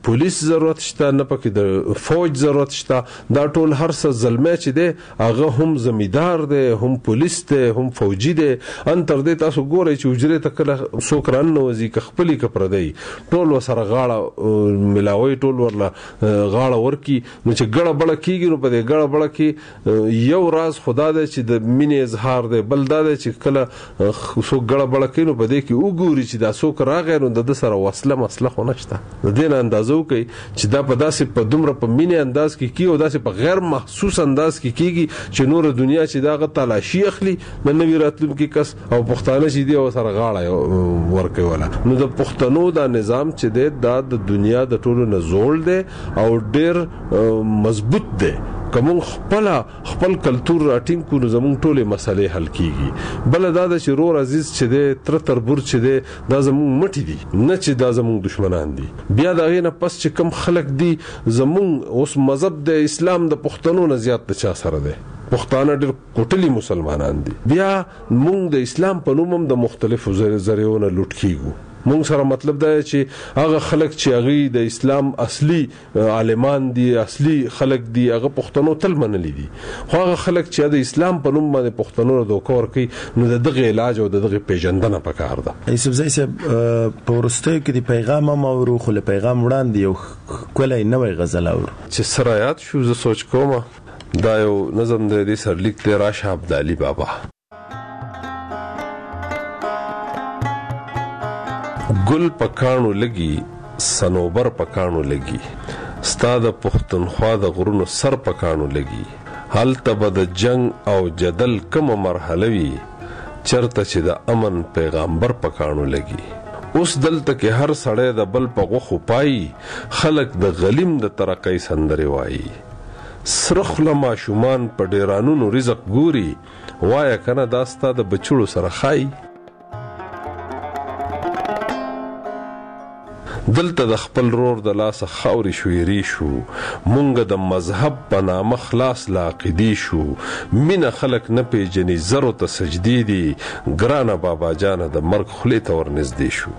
پولیس ضرورت شته نه پکې د فوج ضرورت شته دا ټول هر څه زلمه چې دی هغه هم زمیدار دی هم پولیس دی هم فوجي دی ان تر دې تاسو ګورئ چې حجره ته کله څوک راننوځي که خپلې که پردی ټول ورسره غاړه ملاوي ټول ورله غاړه ورکي نو چې ګړه بړه کېږي نو په دې ګړه بړه کې یو راز خدا دی چې د مینې اظهار دی بل دا دی چې کله څوک ګړه بړه کوي نو په دې کې وګوري چې دا څوک راغی نو د ده سره وسله مسله خو نشته د دې نه اندازه وکړئ چې دا په داسې په دومره په مینې انداز کې کېږي او داسې په غیر محسوس انداز کې کېږي چې نوره دنیا چې دا هغه تلاشي اخلي د نوي راتلونکي کس او پښتانه چې دی ورسره غاړه ورکوي ولا نو د پښتنو دا نظام چې دی دا د دنیا د ټولو نه زوړ دی او ډېر مضبوط دی کوم خپل کلچر راټینګ کو نو زموږ ټولې مسلې حل کیږي بل دا د شرور عزیز چې دی تر تربور چې دی دا زموږ مټي دي نه چې دا زموږ دشمنان دي بیا دا غینه پس چې کم خلک دي زموږ اوس مذهب د اسلام د پښتنو نه زیات د چا سره دی پښتانه ډېر کوټلي مسلمانان دي بیا موږ د اسلام په نوم د مختلفو ذریعو نه لوټ کیږو مونږ سره مطلب دا چې هغه خلک چې هغه د اسلام اصلي عالمان دي اصلي خلک دي هغه پښتنو تل منلي دي خو هغه خلک چې د اسلام په نوم باندې پښتنو له دوکور کوي نو دغه علاج او دغه پیژندنه پکار ده یوسف زئی صاحب په ورستۍ کې د پیغام او خو له پیغام وړاندې یو کولای نوې غزل اور چې سرایات شو زه سوچ کوم دا یو نظم د دې سرلیک ته راشه عبدالي بابا ګل پکانو لګي سنوبر پکانو لګي ستا د پښتونخوا د غرونو سر پکانو لګي هلته به د جنگ او جدل کومه مرحله وي چرته چې د امن پیغامبر پکانو لګي اوس دلته کې هر سړی د بل په غوښو پای خلک د غلیم د ترقۍ سندري وایي سرخله ماشومان په ډیرانونو رزق ګوري وایا کنه دا ستا د بچړو سره خای دلته د خپل رور د لاسه خاوري شویری شو مونږ د مذهب په نامه خلاص لا عقیدی شو مینه خلق نه پیژني زرو ته سجدي دي ګرانه بابا جان د مرګ خلی ته ورنږدې شو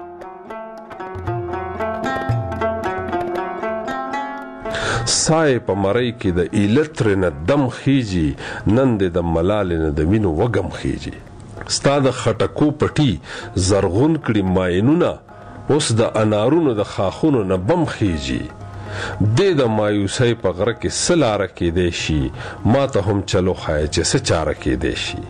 سای په مړی کې د ایلتر نه دم خيږي نن د ملال نه د وینو وګم خيږي ستا د خټکو پټي زرغون کړي ماینونه اوس د انارونو د خاخونو نه بم خيږي د مایوسۍ په غره کې سلاره کې دی شي ما ته هم چلو خای چې څه چاره کې دی شي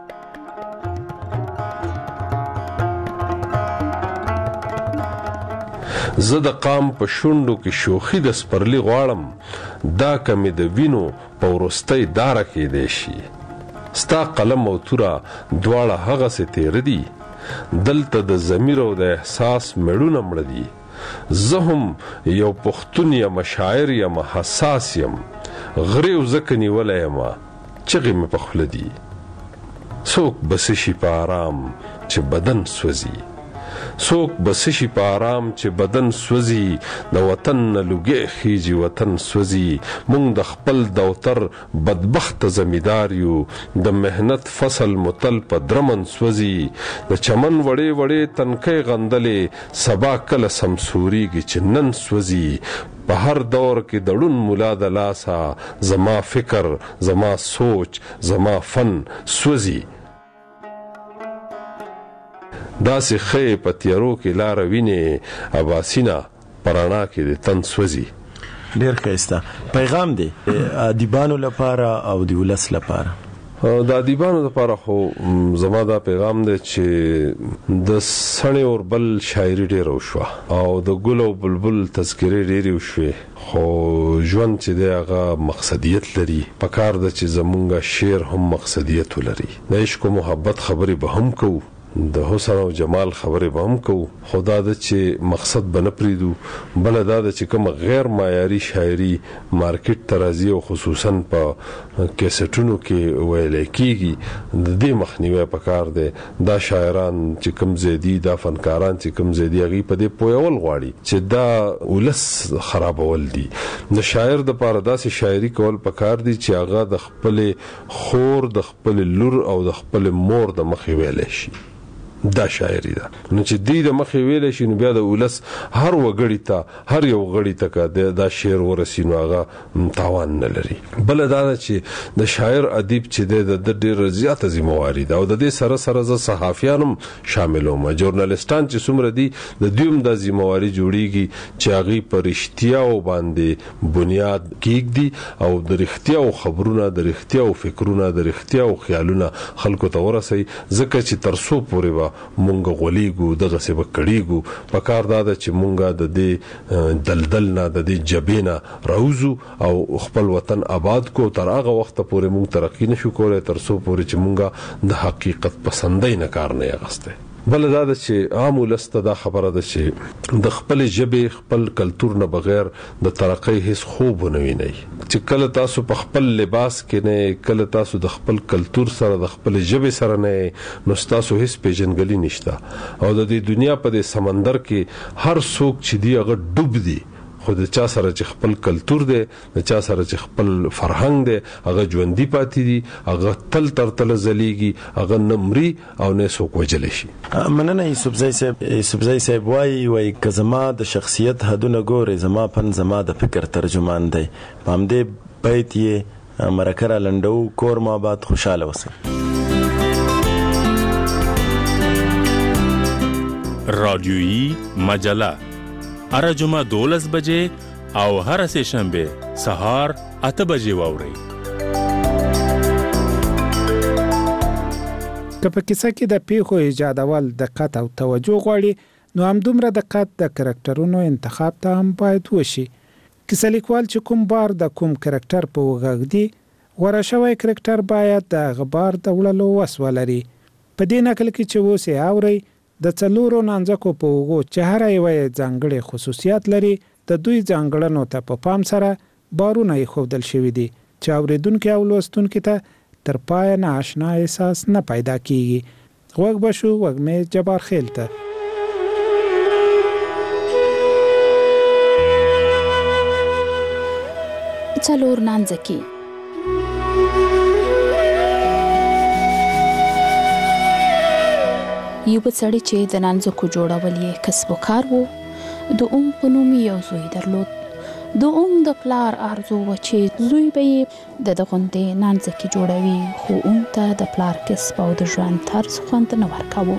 زه د قام په شونډو کې شوخي د سپرلی غواړم دا کمې د وینو په ورستۍ داره کې دی شي ستا قلم او توره دواړه هغه سي تیر دي دلته د ضمیر او د احساس مړونه مړ دي زه هم یو پښتون یم شاعر یم حساس یم غریو زکه نیولی یم چغې مې په خوله دي څوک بس شي په آرام چې بدن سوځي څوک بس شي په آرام چې بدن سوځي د وطن نه لوګې خيږي وطن سوځي مونږ د خپل دوتر بدبخت زمیدار یو د مهنت فصل متل په درمن سوځي د چمن وړې وړې تنکۍ غندلې سبا کله سمسوريږي چې نن سوځي په هر دور کې دړون مولا د لاسا زما فکر زما سوچ زما فن سوځي داسې خې په تیارو کې لار ویني اباسینا پرانا کې د تن سوځي ډېر ښایسته پیغام دی ادیبانو لپاره او د ولس لپاره د ادیبانو لپاره خو زما دا پیغام دی چې د سړی اور بل شاعري ډېره وشوه او د ګل او بلبل تذکرې ډېرې وشوې خو ژوند چې دی هغه مقصدیت لري پکار ده چې زمونږ شعر هم مقصدیت ولري د عشق او محبت خبرې به هم کوو د حسن او جمال خبرې به هم کوو خدا د چې مقصد به نه پریدو بل دا د چې کوم غیر معیاري شاعري مارکیټ ترازی او خصوصا په کیسټونو کې ویل کېږي د دې مخنیوي پکار دی دا شاعران چې کوم زیدي دا فنکاران چې کوم زیدي هغه په دې پویول غواړي چې دا ولس خرابول دي د شاعر د پاره داسې شاعري کول پکار دي چې هغه د خپل خور د خپل لور او د خپل مور د مخې ویل شي دا شاعري ده. نو چې دې د مخې ویل شي نو بیا د ولس هر وګړي ته هر یو غړي ته دا شعر ورسي نو هغه تاوان نه لري. بل دا چې د شاعر ادیب چې د ډېر زیاته ذمہواری ده او د دې سره سره ز صحافیانم شاملوم ژورنالستان چې څومره دي د دویم د ذمہواری جوړیږي چې هغه پر اشتیاو باندې بنیاد کېږدي او د رښتیاو خبرونه د رښتیاو فکرونه د رښتیاو خیالونه خلکو ته ورسي ځکه چې ترسو پورې به مونږ غولېږو دغه څه به کړیږو. په کار دا ده چې مونږ د دې دلدل نه د دې جبینا راوزو او خپل وطن آباد کو تر هغه وخت پورې مونږ ترقی نشو کولای ترسو پورې چې مونږ د حقیقت پسندۍ نه کار نه اغسته. بل دا چې عام ولست دا خبره ده چې د خپل ژبې خپل کلچر نه بغیر د ترقۍ هیڅ خوب نه ویني. چې کله تاسو په خپل لباس کې نه کله تاسو د خپل کلچر سره د خپل ژبې سره نه نو تاسو هیڅ پیژنګلی نشته او د دې دنیا په دې سمندر کې هر څوک چې دی هغه ډوب دی خو د چا سره چې خپل کلچر دی د چا سره چې خپل فرهنګ دی هغه ژوندۍ پاتې دي هغه تل تر تل زلیږي هغه نمري او نه څوک وجل شي. مننه یوسفزی صاحب وای که زما د شخصیت حدونه ګوري زما فن زما د فکر ترجمان دی. په همدې بیت یې مرکه را لنډو کور ما بعد خوشاله وسه. رادیویی مجله هر جمعه 12 بجې او هر سه شنبه سهار 8 بجې واورئ. که په کیسه کې د پیښو ایجادول دقت او توجه غواړي نو همدومره دقت د کرکټرونو انتخاب ته هم باید وشي. کیسه لیکوال چې کوم بار د کوم کرکټر په وغږ دی غوړه شوی کرکټر باید د غبار د وړلو وس ولري. په دې نقل کې چې وسه اوري د څلورو نانځکو په وګو چې هر یو ځانګړي خصوصیات لري د دوی ځانګړنو ته په پام سره بارونه یې ښودل شوي دي چې اوریدونکو او لوستونکو ته تر پای نه آشنا احساس نه پیدا کیږي. غوږ بشو وږمې جبار خیل ته. څلور نانځکي یو بڅړی چې د نانځکو جوړول یې کسب وکړ وو. د په نوم یو زوی درلود. د د پلار ارزو و چې زوی به د غوندې نانځکي جوړوي خو ته د پلار کسب او د ژوند طرز خوند نه ورکاوه.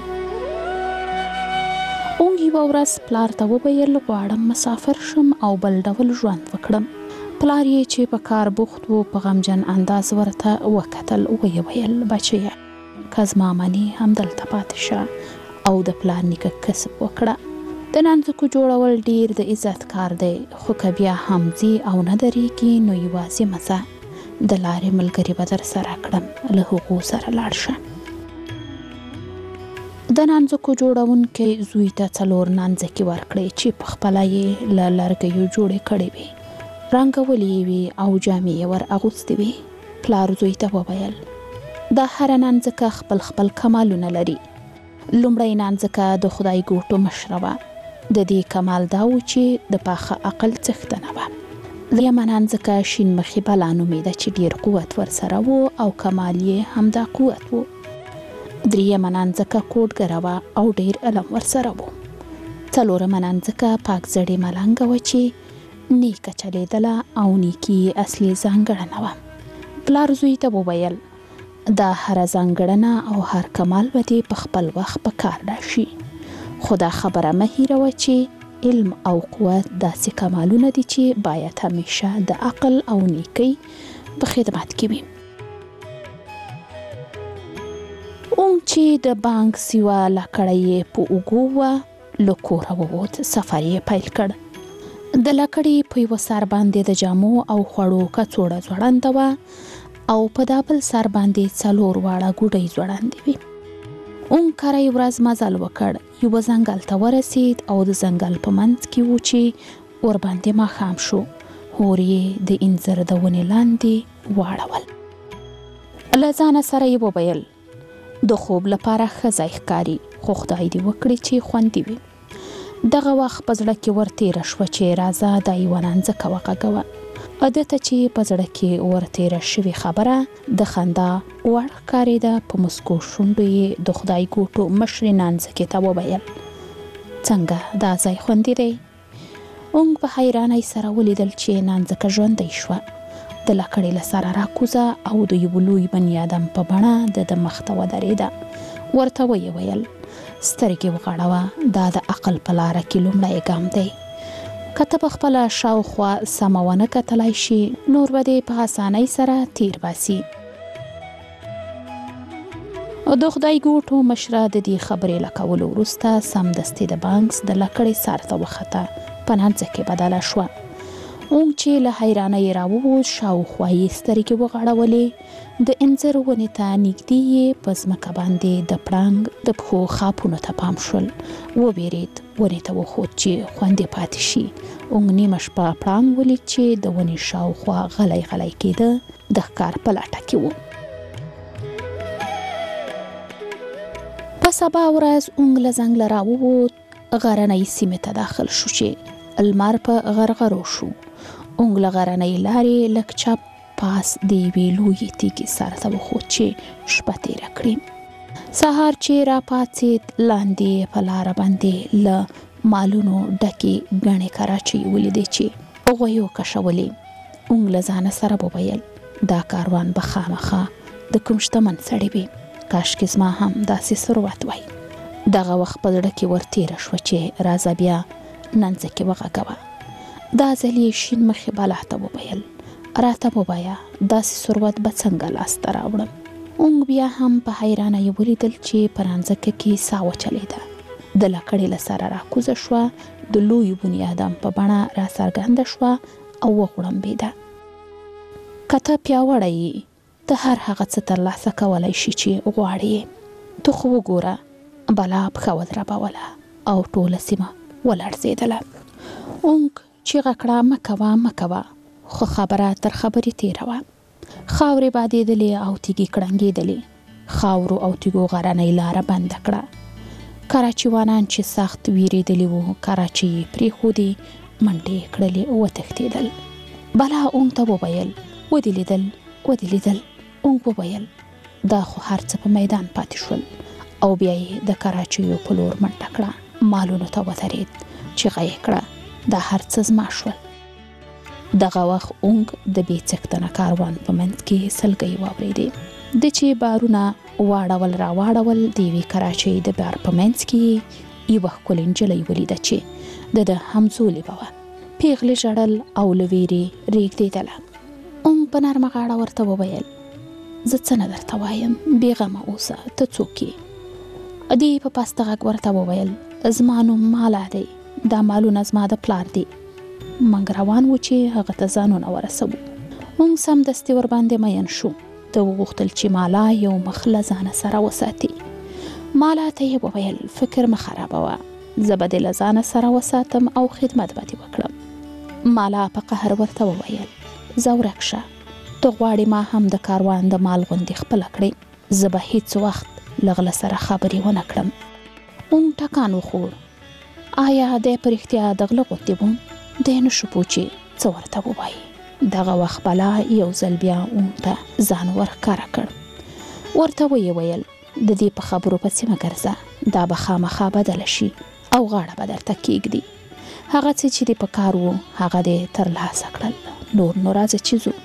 یو ورځ پلار ته وویل غواړم مسافر شم او بل ډول ژوند وکړم. پلار یې چې په کار بوخت وو په غمجن انداز ورته وکتل او ویل بچیه کزما منی همدلته پاتې شه او د پلان نیکه کسب وکړه. د نانځکو جوړول ډیر د عزت کار دی خو که بیا همزي او نه درېږي نو یوازې مزه د لارې ملګري به در سره کړم له هغو سره لاړ شه. د نانځکو جوړونکی زوی ته 4 نانځکې ورکړې چې په خپله یې له لرګیو جوړې کړې وې. رنګولې وې او جامې یې ور اغوستې وې. پلار زوی ته وویل دا هر نانځکه خپل کمالونه لري. لومړی نانځکه د خدای ګوټو مشره وه. د دې کمال دا و چې د پاخه عقل څښتنه وه. درېیمه نانځکه شین مخې بلا نومېده چې ډېر قوت ورسره و او کمال یې همدا قوت و. درېیمه نانځکه کوډګره وه او ډېر علم ورسره و. څلورمه نانځکه پاک زړې ملنګه وه چې نیکه چلېدله او نیکي یې اصلي ځانګړنه وه. پلار زوی ته وویل دا هر ځانګړنه او هر کمال به دې په خپل وخت په کار راشي خو دا خبره مه هیروه چې علم او قوت داسې کمالونه دي چې باید همیشه د عقل او نیکۍ په خدمت کې وي. چې د بانک سیوا لکړی په اوګو وه له کوره ووت. سفر یې پیل کړ. د لکړې په یوه سر باندې د جامو او خوړو کڅوړه ځوړنده وه او په دا بل سر باندې 4 واړه ګوډۍ ځوړندې وې. کری ورځ مزل وکړ. یوه ځنګل ته ورسید او د ځنګل په منځ کې و چې ورباندې ماښام شو. هور یې د انځر د ونې لاندې واړول. له ځانه سره یې وویل د خوب لپاره ښه ځای ښکاري خو خدای دې وکړي چې خوندي وي. دغه وخت په زړه کې ورتېره شوه چې راځه دا یوه نانځکه وغږوه عادت چې په زړه کې ورتېره شوې خبره د خندا وړ ښکارېده. په مسکو شونډو یې د خدای ګوټو مشرې نانځکې ته وویل څنګه دا ځای خوندي دی؟ اونګ په حیرانۍ سره ولیدل چې نانځکه ژوندۍ شوه، د لکړې له سره راکوزه او د یو لوی بني آدم په بڼه د مخ ته ودرېده. ورته ویې ویل سترګې وغړوه، دا د عقل په لاره کې لومړی ګام دی. که ته په خپله شاوخوا سمه ونه کتلی شي نور به دې په اسانۍ سره تیر باسي. د خدای ګوټو مشره د دې خبرې له کولو وروسته سمدستي د بانکس د لکړې سر ته وخته، په نانځکې بدله شوه. اونګ چې له حیرانۍ راووت شاوخوا یې سترګې وغړولې، د انځر ونې ته نږدې یې په ځمکه باندې د پړانګ د پښو خاپونو ته پام شول. وبېرېد، ونې ته وخوت چې خوندي پاتې شي. اونګ نیمه شپه پړانګ ولید چې د ونې شاوخوا غلی غلی کېده، د ښکار په لټه کې و. په سبا ورځ اونګ له ځنګله راووت، غرنۍ سیمې ته داخل شو چې لمر په غرغرو شو. اونګ له غرنۍ لارې لږ چپ پاس د یوې لویې تیږې سر ته وخوت چې شپه تېره کړي. سهار چې راپاڅېد لاندې په لاره باندې له مالونو ډکې ګڼې کراچۍ ولیدې چې غویو کشولې. اونګ له ځانه سره وویل دا کاروان به خامخا د کوم شتمن سړي وي، کاشکې زما هم داسې ثروت وای. دغه وخت په زړه کې ورتېره شوه چې راځه بیا نانځکې وغږوه. دا ځل یې شین مخې بالا ته وویل راته ووایه داسې ثروت به څنګه لاسته راوړم. اونګ بیا هم په حیرانۍ ولیدل چې په نانځکه کې ساه وچلېده، د لکړې له سره راکوزه شوه، د لوی بني آدم په بڼه راڅرګنده شوه او وغړمبېده. که ته پیاوړی یې ته هر هغه څه ترلاسه کولی شي چې غواړې. ته خو وګوره، بلا پښه ودربوله او ټوله سیمه ولړزېدله. اونګ چیغه کړه مه کوه، خو خبره تر خبرې تېره وه. خاورې بادېدلې او تیږې کړنګېدلې. خاورو او تیږو غرنۍ لاره بنده کړه. کراچیوانان چې سخت ویرېدلي وو کراچۍ یې پرېښودې، منډې یې کړلې، وتښتېدل. بلا اونګ ته وویل ودې لیدل؟ اونګ وویل دا خو هر څه په میدان پاتې شول. او بیا یې د کراچیو په لور منډه کړه، مالونو ته ودرېد، چیغه یې کړه دا هر څه زما شول. دغه وخت اونګ د بې څښتنه کاروان په منځ کې سلګۍ واورېدې. د چې بارونه واړول راواړول، د یوې کراچۍ د بار په منځ کې یوه ښکلې نجلۍ ولیده چې د همزولې به وه. پیغلې ژړل او له ویرې رېږدېدله. اونګ په نرمه غاړه ورته وویل زه څه نه درته وایم، بېغمه اوسه، ته څوک یې؟ دې په پاسته غږ ورته وویل زما نوم مالا دی، دا مالونه زما د پلار دی. موږ روان و چې هغه ته ځانونه ورسوو. موږ سمدستي ورباندې مین شو. ده وغوښتل چې مالا یو مخ له ځانه سره وساتي. مالا ته یې وویل فکر مه خرابوه، زه به دې له ځانه سره وساتم او خدمت به دې وکړم. مالا په قهر ورته وویل ځه ورک شه، ته غواړې ما هم د کاروان د مال غوندې خپله کړې، زه به هیڅ وخت له غله سره خبرې ونه کړم. اونګ ټکان وخوړ. آیا دی په رښتیا د غله غوندې و؟ دی نشو پوه چې څه ورته ووایي. دغه وخت بلا یو ځل بیا اونګ ته ځان ورښکاره کړ. ورته ویې ویل د دې په خبرو پسې مه ګرځه، دا به خامخا بدله شي او غاړه به درته کېږدي. هغه څه چې دې په کار و هغه دې ترلاسه کړل، نور نو راځه چې ځو.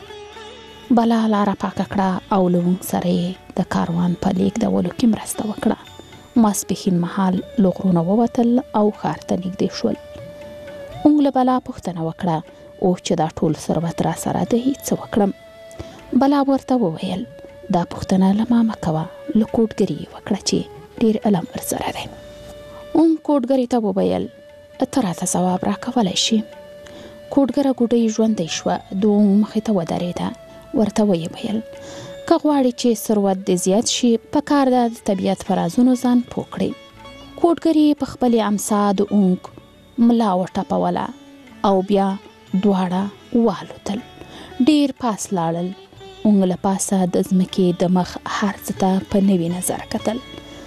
بلا لاره پاکه کړه او له اونګ سره یې د کاروان په لېږدولو کې مرسته وکړه. ماسپښین مهال له غرونو ووتل او ښار ته نږدې شول. اونګ له بلا پوښتنه وکړه اوس چې دا ټول ثروت را سره دی څه وکړم؟ بلا ورته وویل دا پوښتنه له ما مه کوه، له کوډګري یې وکړه چې ډېر علم ورسره دی. اونګ کوډګري ته وویل ته راته ځواب راکولی شي. کوډګره ګوډۍ ژوندۍ شوه، د اونګ مخې ته ودرېده. ورته ویې ویل که غواړې چې ثروت دې زیات شي پکار ده د طبیعت په رازونو ځان پوه کړې. کوډګري په خپلې امسا د اونګ ملا وټپوله او بیا دواړه والوتل. ډېر پاس لاړل. اونګ له پاسه د ځمکې د مخ هر څه ته په نوي نظر کتل.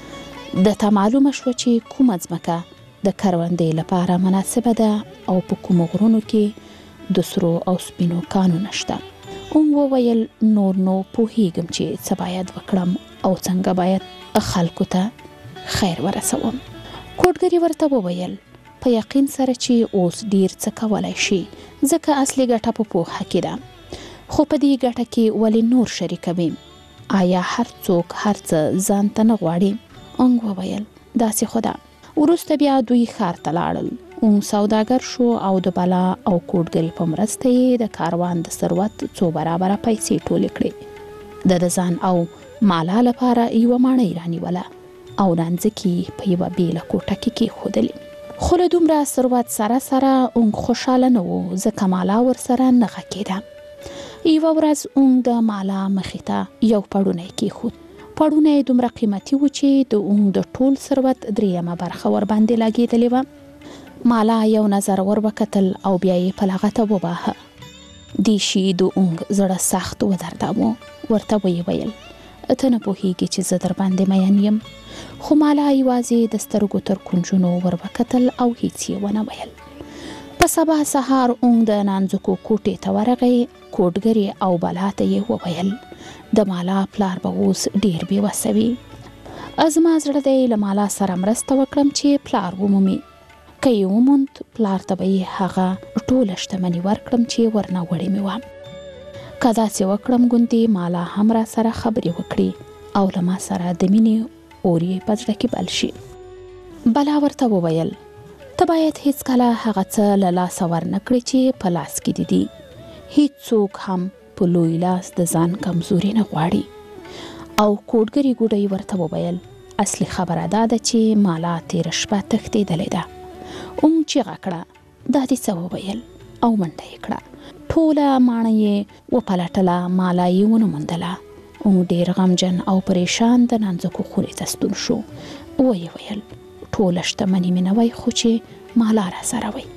ده ته معلومه شوه چې کومه ځمکه د کروندې لپاره مناسبه ده او په کومو غرونو کې د سرو او سپینو کانو نشته. وویل نور نو پوهیږم چې څه باید وکړم او څنګه باید خلکو ته خیر ورسوم. کوډګري ورته وویل په یقین سره چې اوس ډیر څه کولای شي ځکه اصلي ګټه په پوهه کې ده. خو په دې ګټه کې ولې نور شریکوي؟ آیا هر څوک هر څه ځان ته نه غواړي؟ انګ وویل داسې خو ده. وروسته بیا دوی ښار ته لاړل. سوداګر شو او د بلا او کوډګري په مرسته یې د کاروان د ثروت څو برابره پیسې ټولې کړې. د ځان او مالا لپاره یوه ماڼۍ رانیوله او نانځکې په یوه بیله کوټه کې کېښودلې. خو له دومره ثروت سره سره انګ خوشحاله نه و ځکه مالا ورسره نه غږېده. یوه ورځ د مالا مخې ته یو پړونی کېښود. پړونی دومره قیمتي و چې د د ټول ثروت 3 برخه ورباندې لګېدلې وه. مالا یو نظر ور وکتل او بیا یې په لغته وباهه. دې شي د زړه سخت ودرداوه. ورته ویې ویل ته نه پوهېږې چې زه در باندې مین یم. خو مالا یوازې د سترګو تر کونجونو ور وکتل او هیڅ یې ونه ویل. په سبا سهار د نانځکو کوټې ته ورغی. کوډګري او بلا ته یې وویل د مالا پلار به اوس ډیر بې وسه وي. زما زړه دی له مالا سره مرسته وکړم چې پلار ومومي. که یې وموند پلار ته به یې هغه ټوله شتمني ورکړم چې ورنه وړې مې وه. که داسې وکړم ګوندې مالا هم را سره خبرې وکړي او له ما سره د مینې اور یې په زړه کې بل شي. بلا ورته وویل ته باید هیڅکله هغه څه له لاسه ورنه کړې چې په لاس کې دي. هیڅ څوک هم په لوی لاس د ځان کمزوري نه غواړي. او کوډګري ګوډی ورته وویل اصلي خبره دا ده چې مالا تېره شپه تښتېدلې ده. چیغه کړه دا دې څه وویل او منډه یې کړه. ټوله ماڼۍ یې وپلټله مالا یې ونه موندله. ډېر غمجن او پریشان د نانځکو خونې ته ستون شو. ویې ویل ټوله شتمني مې نه وی خو چې مالا را سره وی.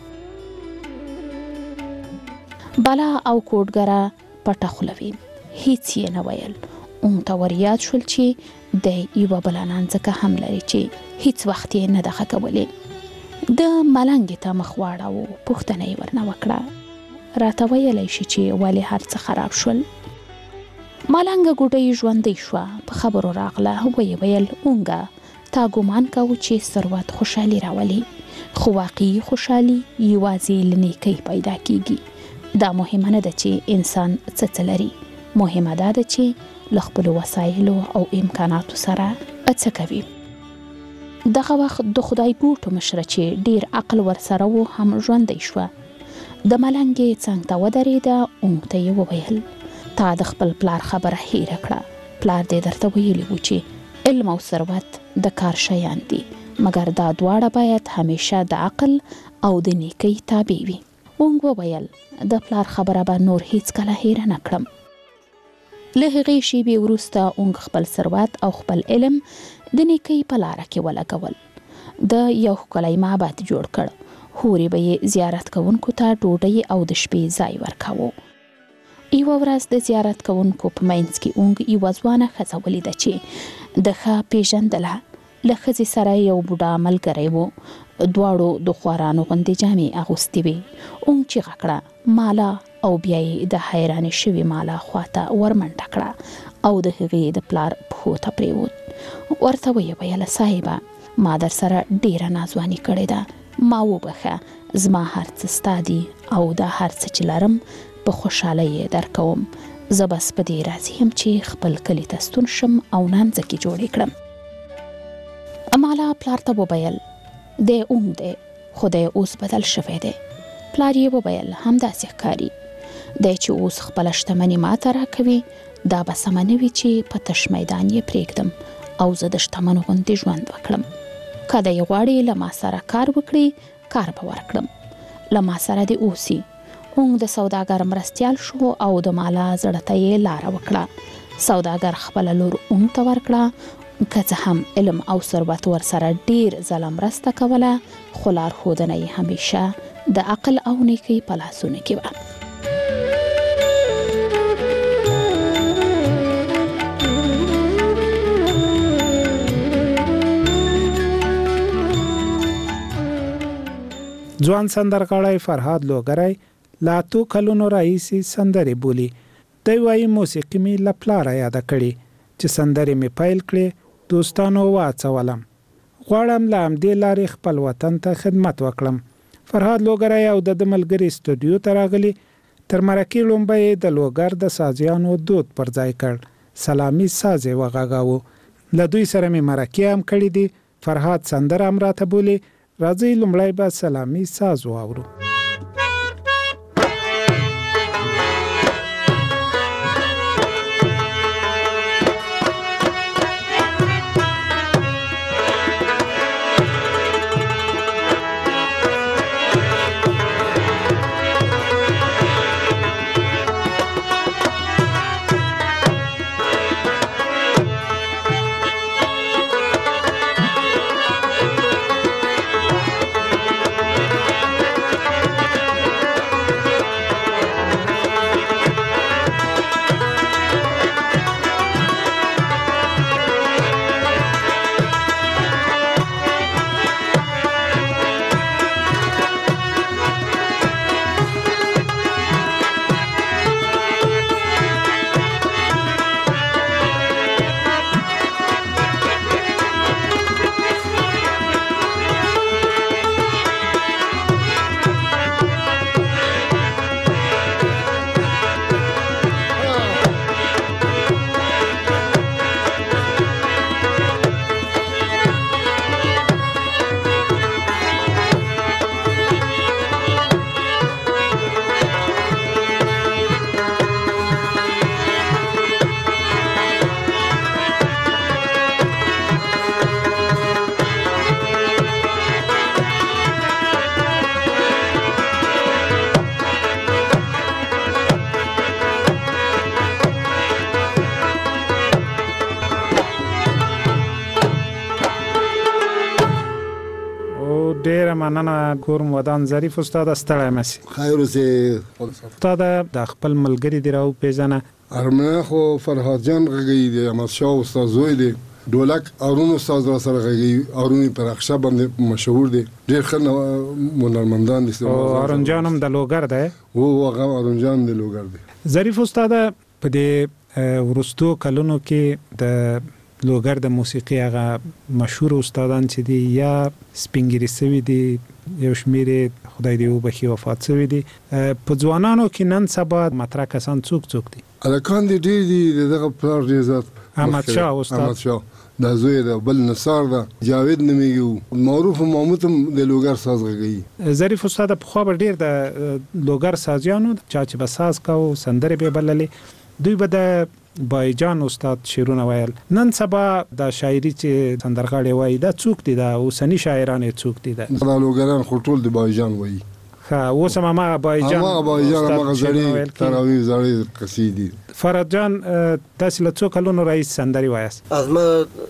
بلا او کوډګره پټه خوله وي. هیڅ یې نه ویل. ته ور یاد شول چې د یوه بله نانځکه هم لري چې هیڅ وخت یې نه ده ښه کولې. د ملنګې ته مخ واړاوه. پوښتنه یې ورنه وکړه راته ویلی شي چې ولې هر څه خراب شول؟ ملنګه ګوډۍ ژوندۍ شوه. په خبرو راغله. ویې ویل اونګه تا ګمان کوو چې ثروت خوشحالي راولي خو واقعي خوشحالي یوازې له نیکۍ پیدا کیږي. دا مهمه نه ده چې انسان څه لري. مهمه دا ده چې له خپلو وسایلو او امکاناتو سره څه کوي. دغه وخت د خدای ګوټو مشره چې ډیر عقل ورسره و هم ژوندۍ شوه. د ملنګې څنګ ته ودرېده. ته یې وویل تا د خپل پلار خبره هیره کړه. پلار دې درته ویلي و چې علم او ثروت د کار شیان دي مګر دا دواړه باید همیشه د عقل او د نیکۍ تابع وي. وویل د پلار خبره به نور هیڅ کله هیره نه کړم. له هغې شیبې وروسته خپل ثروت او خپل علم د نیکۍ په لاره کې ولګول. د یو ښکلی معبد جوړ کړ. هورې به یې زیارت کوونکو ته ډوډۍ او د شپې ځای ورکاوه. یوه ورځ د زیارت کوونکو په منځ کې یوه ځوانه ښځه ولیده چې د ښه پیژندله. له ښځې سره یو بوډا ملګری و. دواړو د خوارانو غوندې جامې اغوستې وې. چیغه کړه مالا او بیا یې د حیرانې شوې مالا خواته ورمنډه کړه او د هغې د پلار پښو ته پرېوت. ورته ویې ویله صاحبه ما در سره ډېره ناځواني کړې ده. ما وبخه زما هر څه ستا دي او دا هر څه چې لرم په خوشحالۍ یې درکوم. زه بس په دې راضي یم چې خپل کلي ته ستون شم او نانځکې جوړې کړم. مالا پلار ته وویل دی دی خو دی اوس بدل شوی دی. پلار یې وویل همداسې ښکاري دی چې اوس خپله شتمني ماته راکوي. دا به سمه نه وي چې په تش میدان یې پرېږدم او زه د شتمنو غوندې ژوند وکړم. که دی غواړي له ما سره کار وکړي کار به ورکړم. له ما سره دې اوسي. د سوداګر مرستیال شو او د مالا زړه ته یې لاره وکړه. سوداګر خپله لور ته ورکړه. که څه هم علم او ثروت ورسره ډیر ځله مرسته کوله خو لارښودنه یې همیشه د عقل او نیکۍ په لاسونو کې وه. ځوان سندرغاړی فرهاد لوګری لا 2 کلونو راهیسې سندرې بولي. دی وایي موسیقي مې له پلاره یاده کړې چې سندرې مې پیل کړې دوستانو واڅولم. غواړم له همدې لارې خپل وطن ته خدمت وکړم. فرهاد لوګری او د ملګري سټوډیو ته راغلي. تر مرکې لومبه یې د لوګر د سازیانو دود پر ځای کړ. سلامي ساز یې وغږاوه. له دوی سره مې مرکې هم کړې دي. فرهاد سندره هم راته بولي. راځئ لومړی به سلامي ساز واورو. ډیره مننه ګورم ودان ظریف استاد ستړی مسی. خیر اوسې استاد د خپل ملګری دی راو پیژنه. ارمنه خو فرهاد جان غږی دی احمد شاه استاد زوی دی. ډولک ارون استاد را سره غږی. ارون پر اخشه باندې مشهور دی. ډیر ښه هنرمندان دي. ارون جان هم د لوګر دی. او هغه ارون جان د لوګر دی. ظریف استاد په دې ورستو کلونو کې د لوګر د موسیقي هغه مشهور استادان چې دي یا سپینګری سوي دي یو شمېر خدای دې وبخي وفات سوي دي. په ځوانانو کې نن سبا مطرح کسان څوک دي؟ الکان دي ډېر دي. دغه پلار دې عزت احمد شاه استاد. احمد شاه د زوی د بل نصار ده. جاوید نمیږي معروف محمود د لوګر ساز غږی. ظریف استاد په خو ډېر د لوګر سازیانو چې به ساز کاو سندرې به بللې. دوی به د بایجان استاد شیرونه ویل. نن سبا د شاعري چې سندرغاړي وایي دا څوک دي؟ دا اوسنی شاعران څوک دي؟ دا لوګران خو ټول د بایجان وایي. ها اوس هم ما بایجان هغه زړی تراوی زړی قصیدی. فراد جان تاسو له څو کلونو رئیس سندري وایاست؟ از ما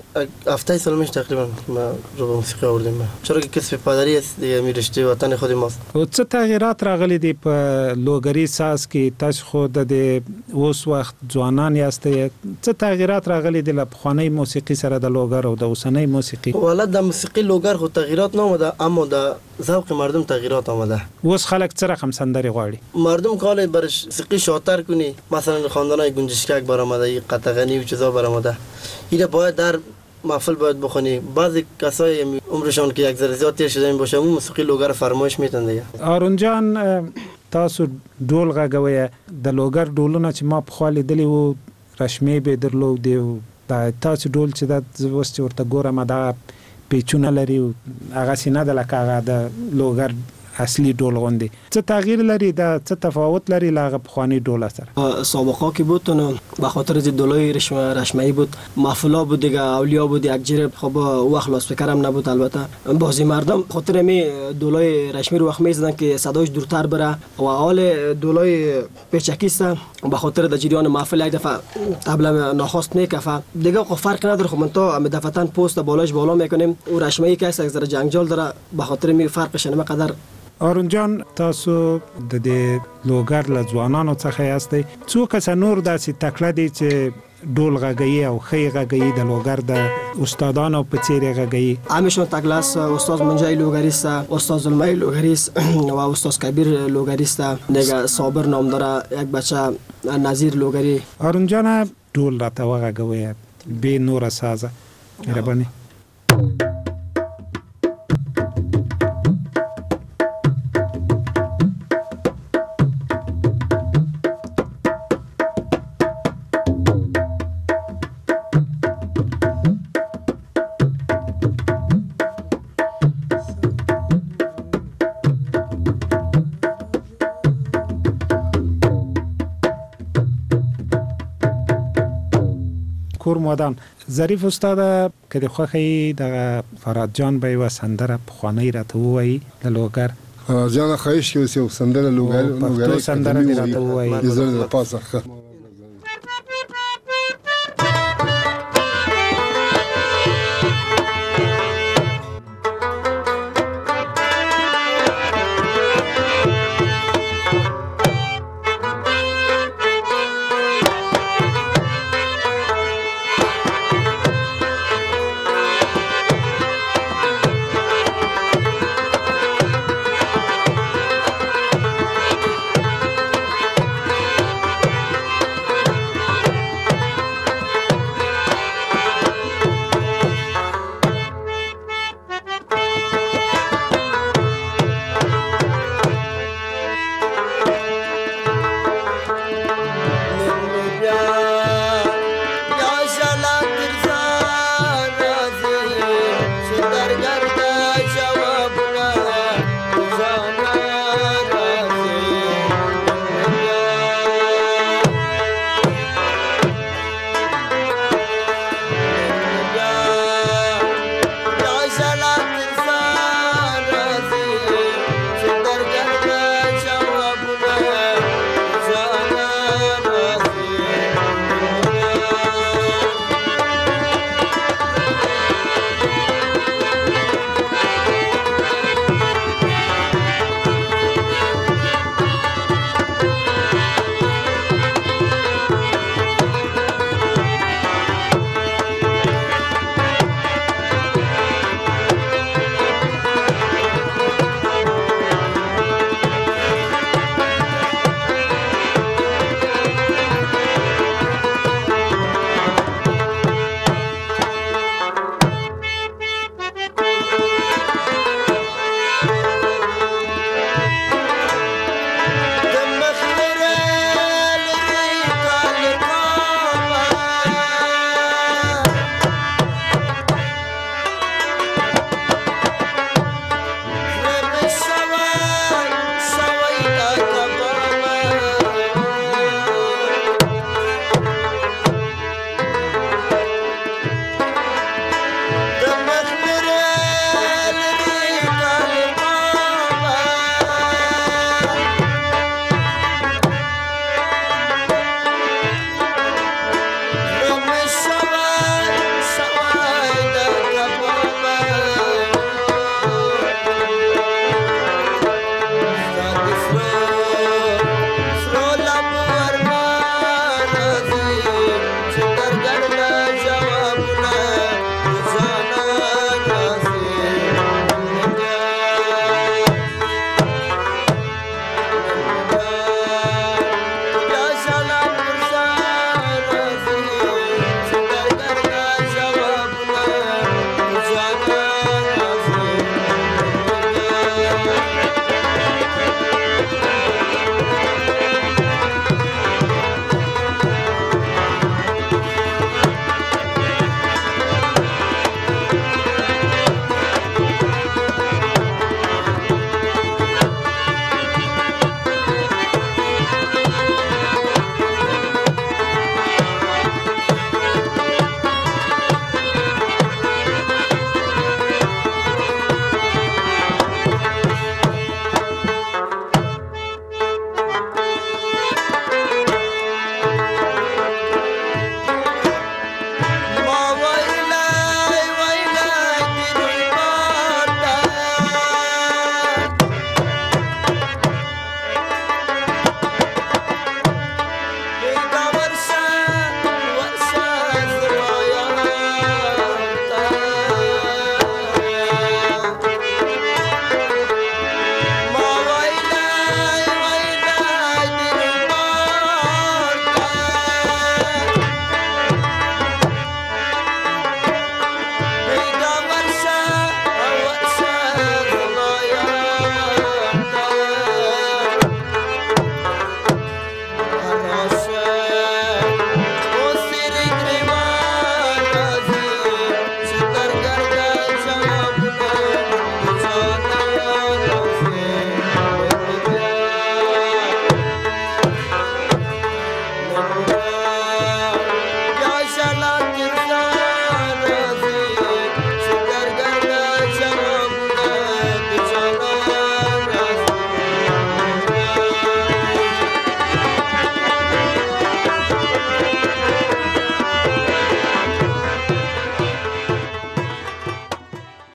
هفته سال میشه تقریبا ما رو موسیقی آوردیم. چرا که کسب پدری است دیگه می رشته وطن خود ماست. او څه تغیرات راغلي دي په لوګری ساز کې؟ تاسو خود د اوس وخت ځوانان یاستئ. څه تغیرات راغلي دي له پخوانی موسیقي سره د لوګر او د اوسنۍ موسیقي؟ ولادت د موسیقي لوګر خو تغیرات نه آمده اما د ذوق مردم تغیرات آمده. اوس خلک څه رقم سندري غواړي؟ مردم کال برش موسیقی شاطر کنی. مثلا خواندنای گنجشکک برآمده، قطغنی و چیزا برآمده. اینا باید در محفل باید بخونی. بعضی کسای عمرشان که یک ذره زیاد تیر شده باشه اون موسیقی لوګر فرمایش میتن دیگه. آرون جان تاسو ډول غږوي. د لوګر ډولونه چې ما په خالي دلی وو رشمې به درلو دی. دا تاسو ډول چې د وست ورته ګورم دا پیچونه لري هغه سینه د لکه د لوګر اصلی ډول غوندي. څه تغییر لري؟ دا څه تفاوت لري لاغه بخوانی ډول سره؟ سابقا که بود تو به خاطر از دولای رشمه‌ای بود. محفلا بود دیگه، اولیا بود، یک جره خب وقت لاس فکرم نبود. البته بعضی مردم خاطر می دولای رشمی رو وقت میزدن که صداش دورتر بره و حال دولای پیچکی است به خاطر د جریان محفل یک دفعه طبله ناخواست میکفه دیگه. خب فرق نداره. خب من تا دفعتاً پست بالاش بالا میکنیم و رشمه‌ای که از ذره جنگجال داره به خاطر می فرقش نمیقدر ارون جان تاسو د دې لوګر له ځوانانو څخه یاستئ څو کس نور داسې تکړه دي چې ډول غږی او خی غږی د لوګر د استادانو په څیر غږی همیشه تکلاس استاد منجای لوګریست استاد زلمای لوګریست و استاد کبیر لوګریست دیگه صابر نام داره یک بچه نظیر لوګری ارون جان ډول راته وغږوي به نور سازه مهرباني کور مودان ظریف استاد کله خوخی د فراد جان به و سندره پخوانی راته وای د لوګر جان خواهش کوي سندره لوګر سندره راته وای زړه پاسه Dar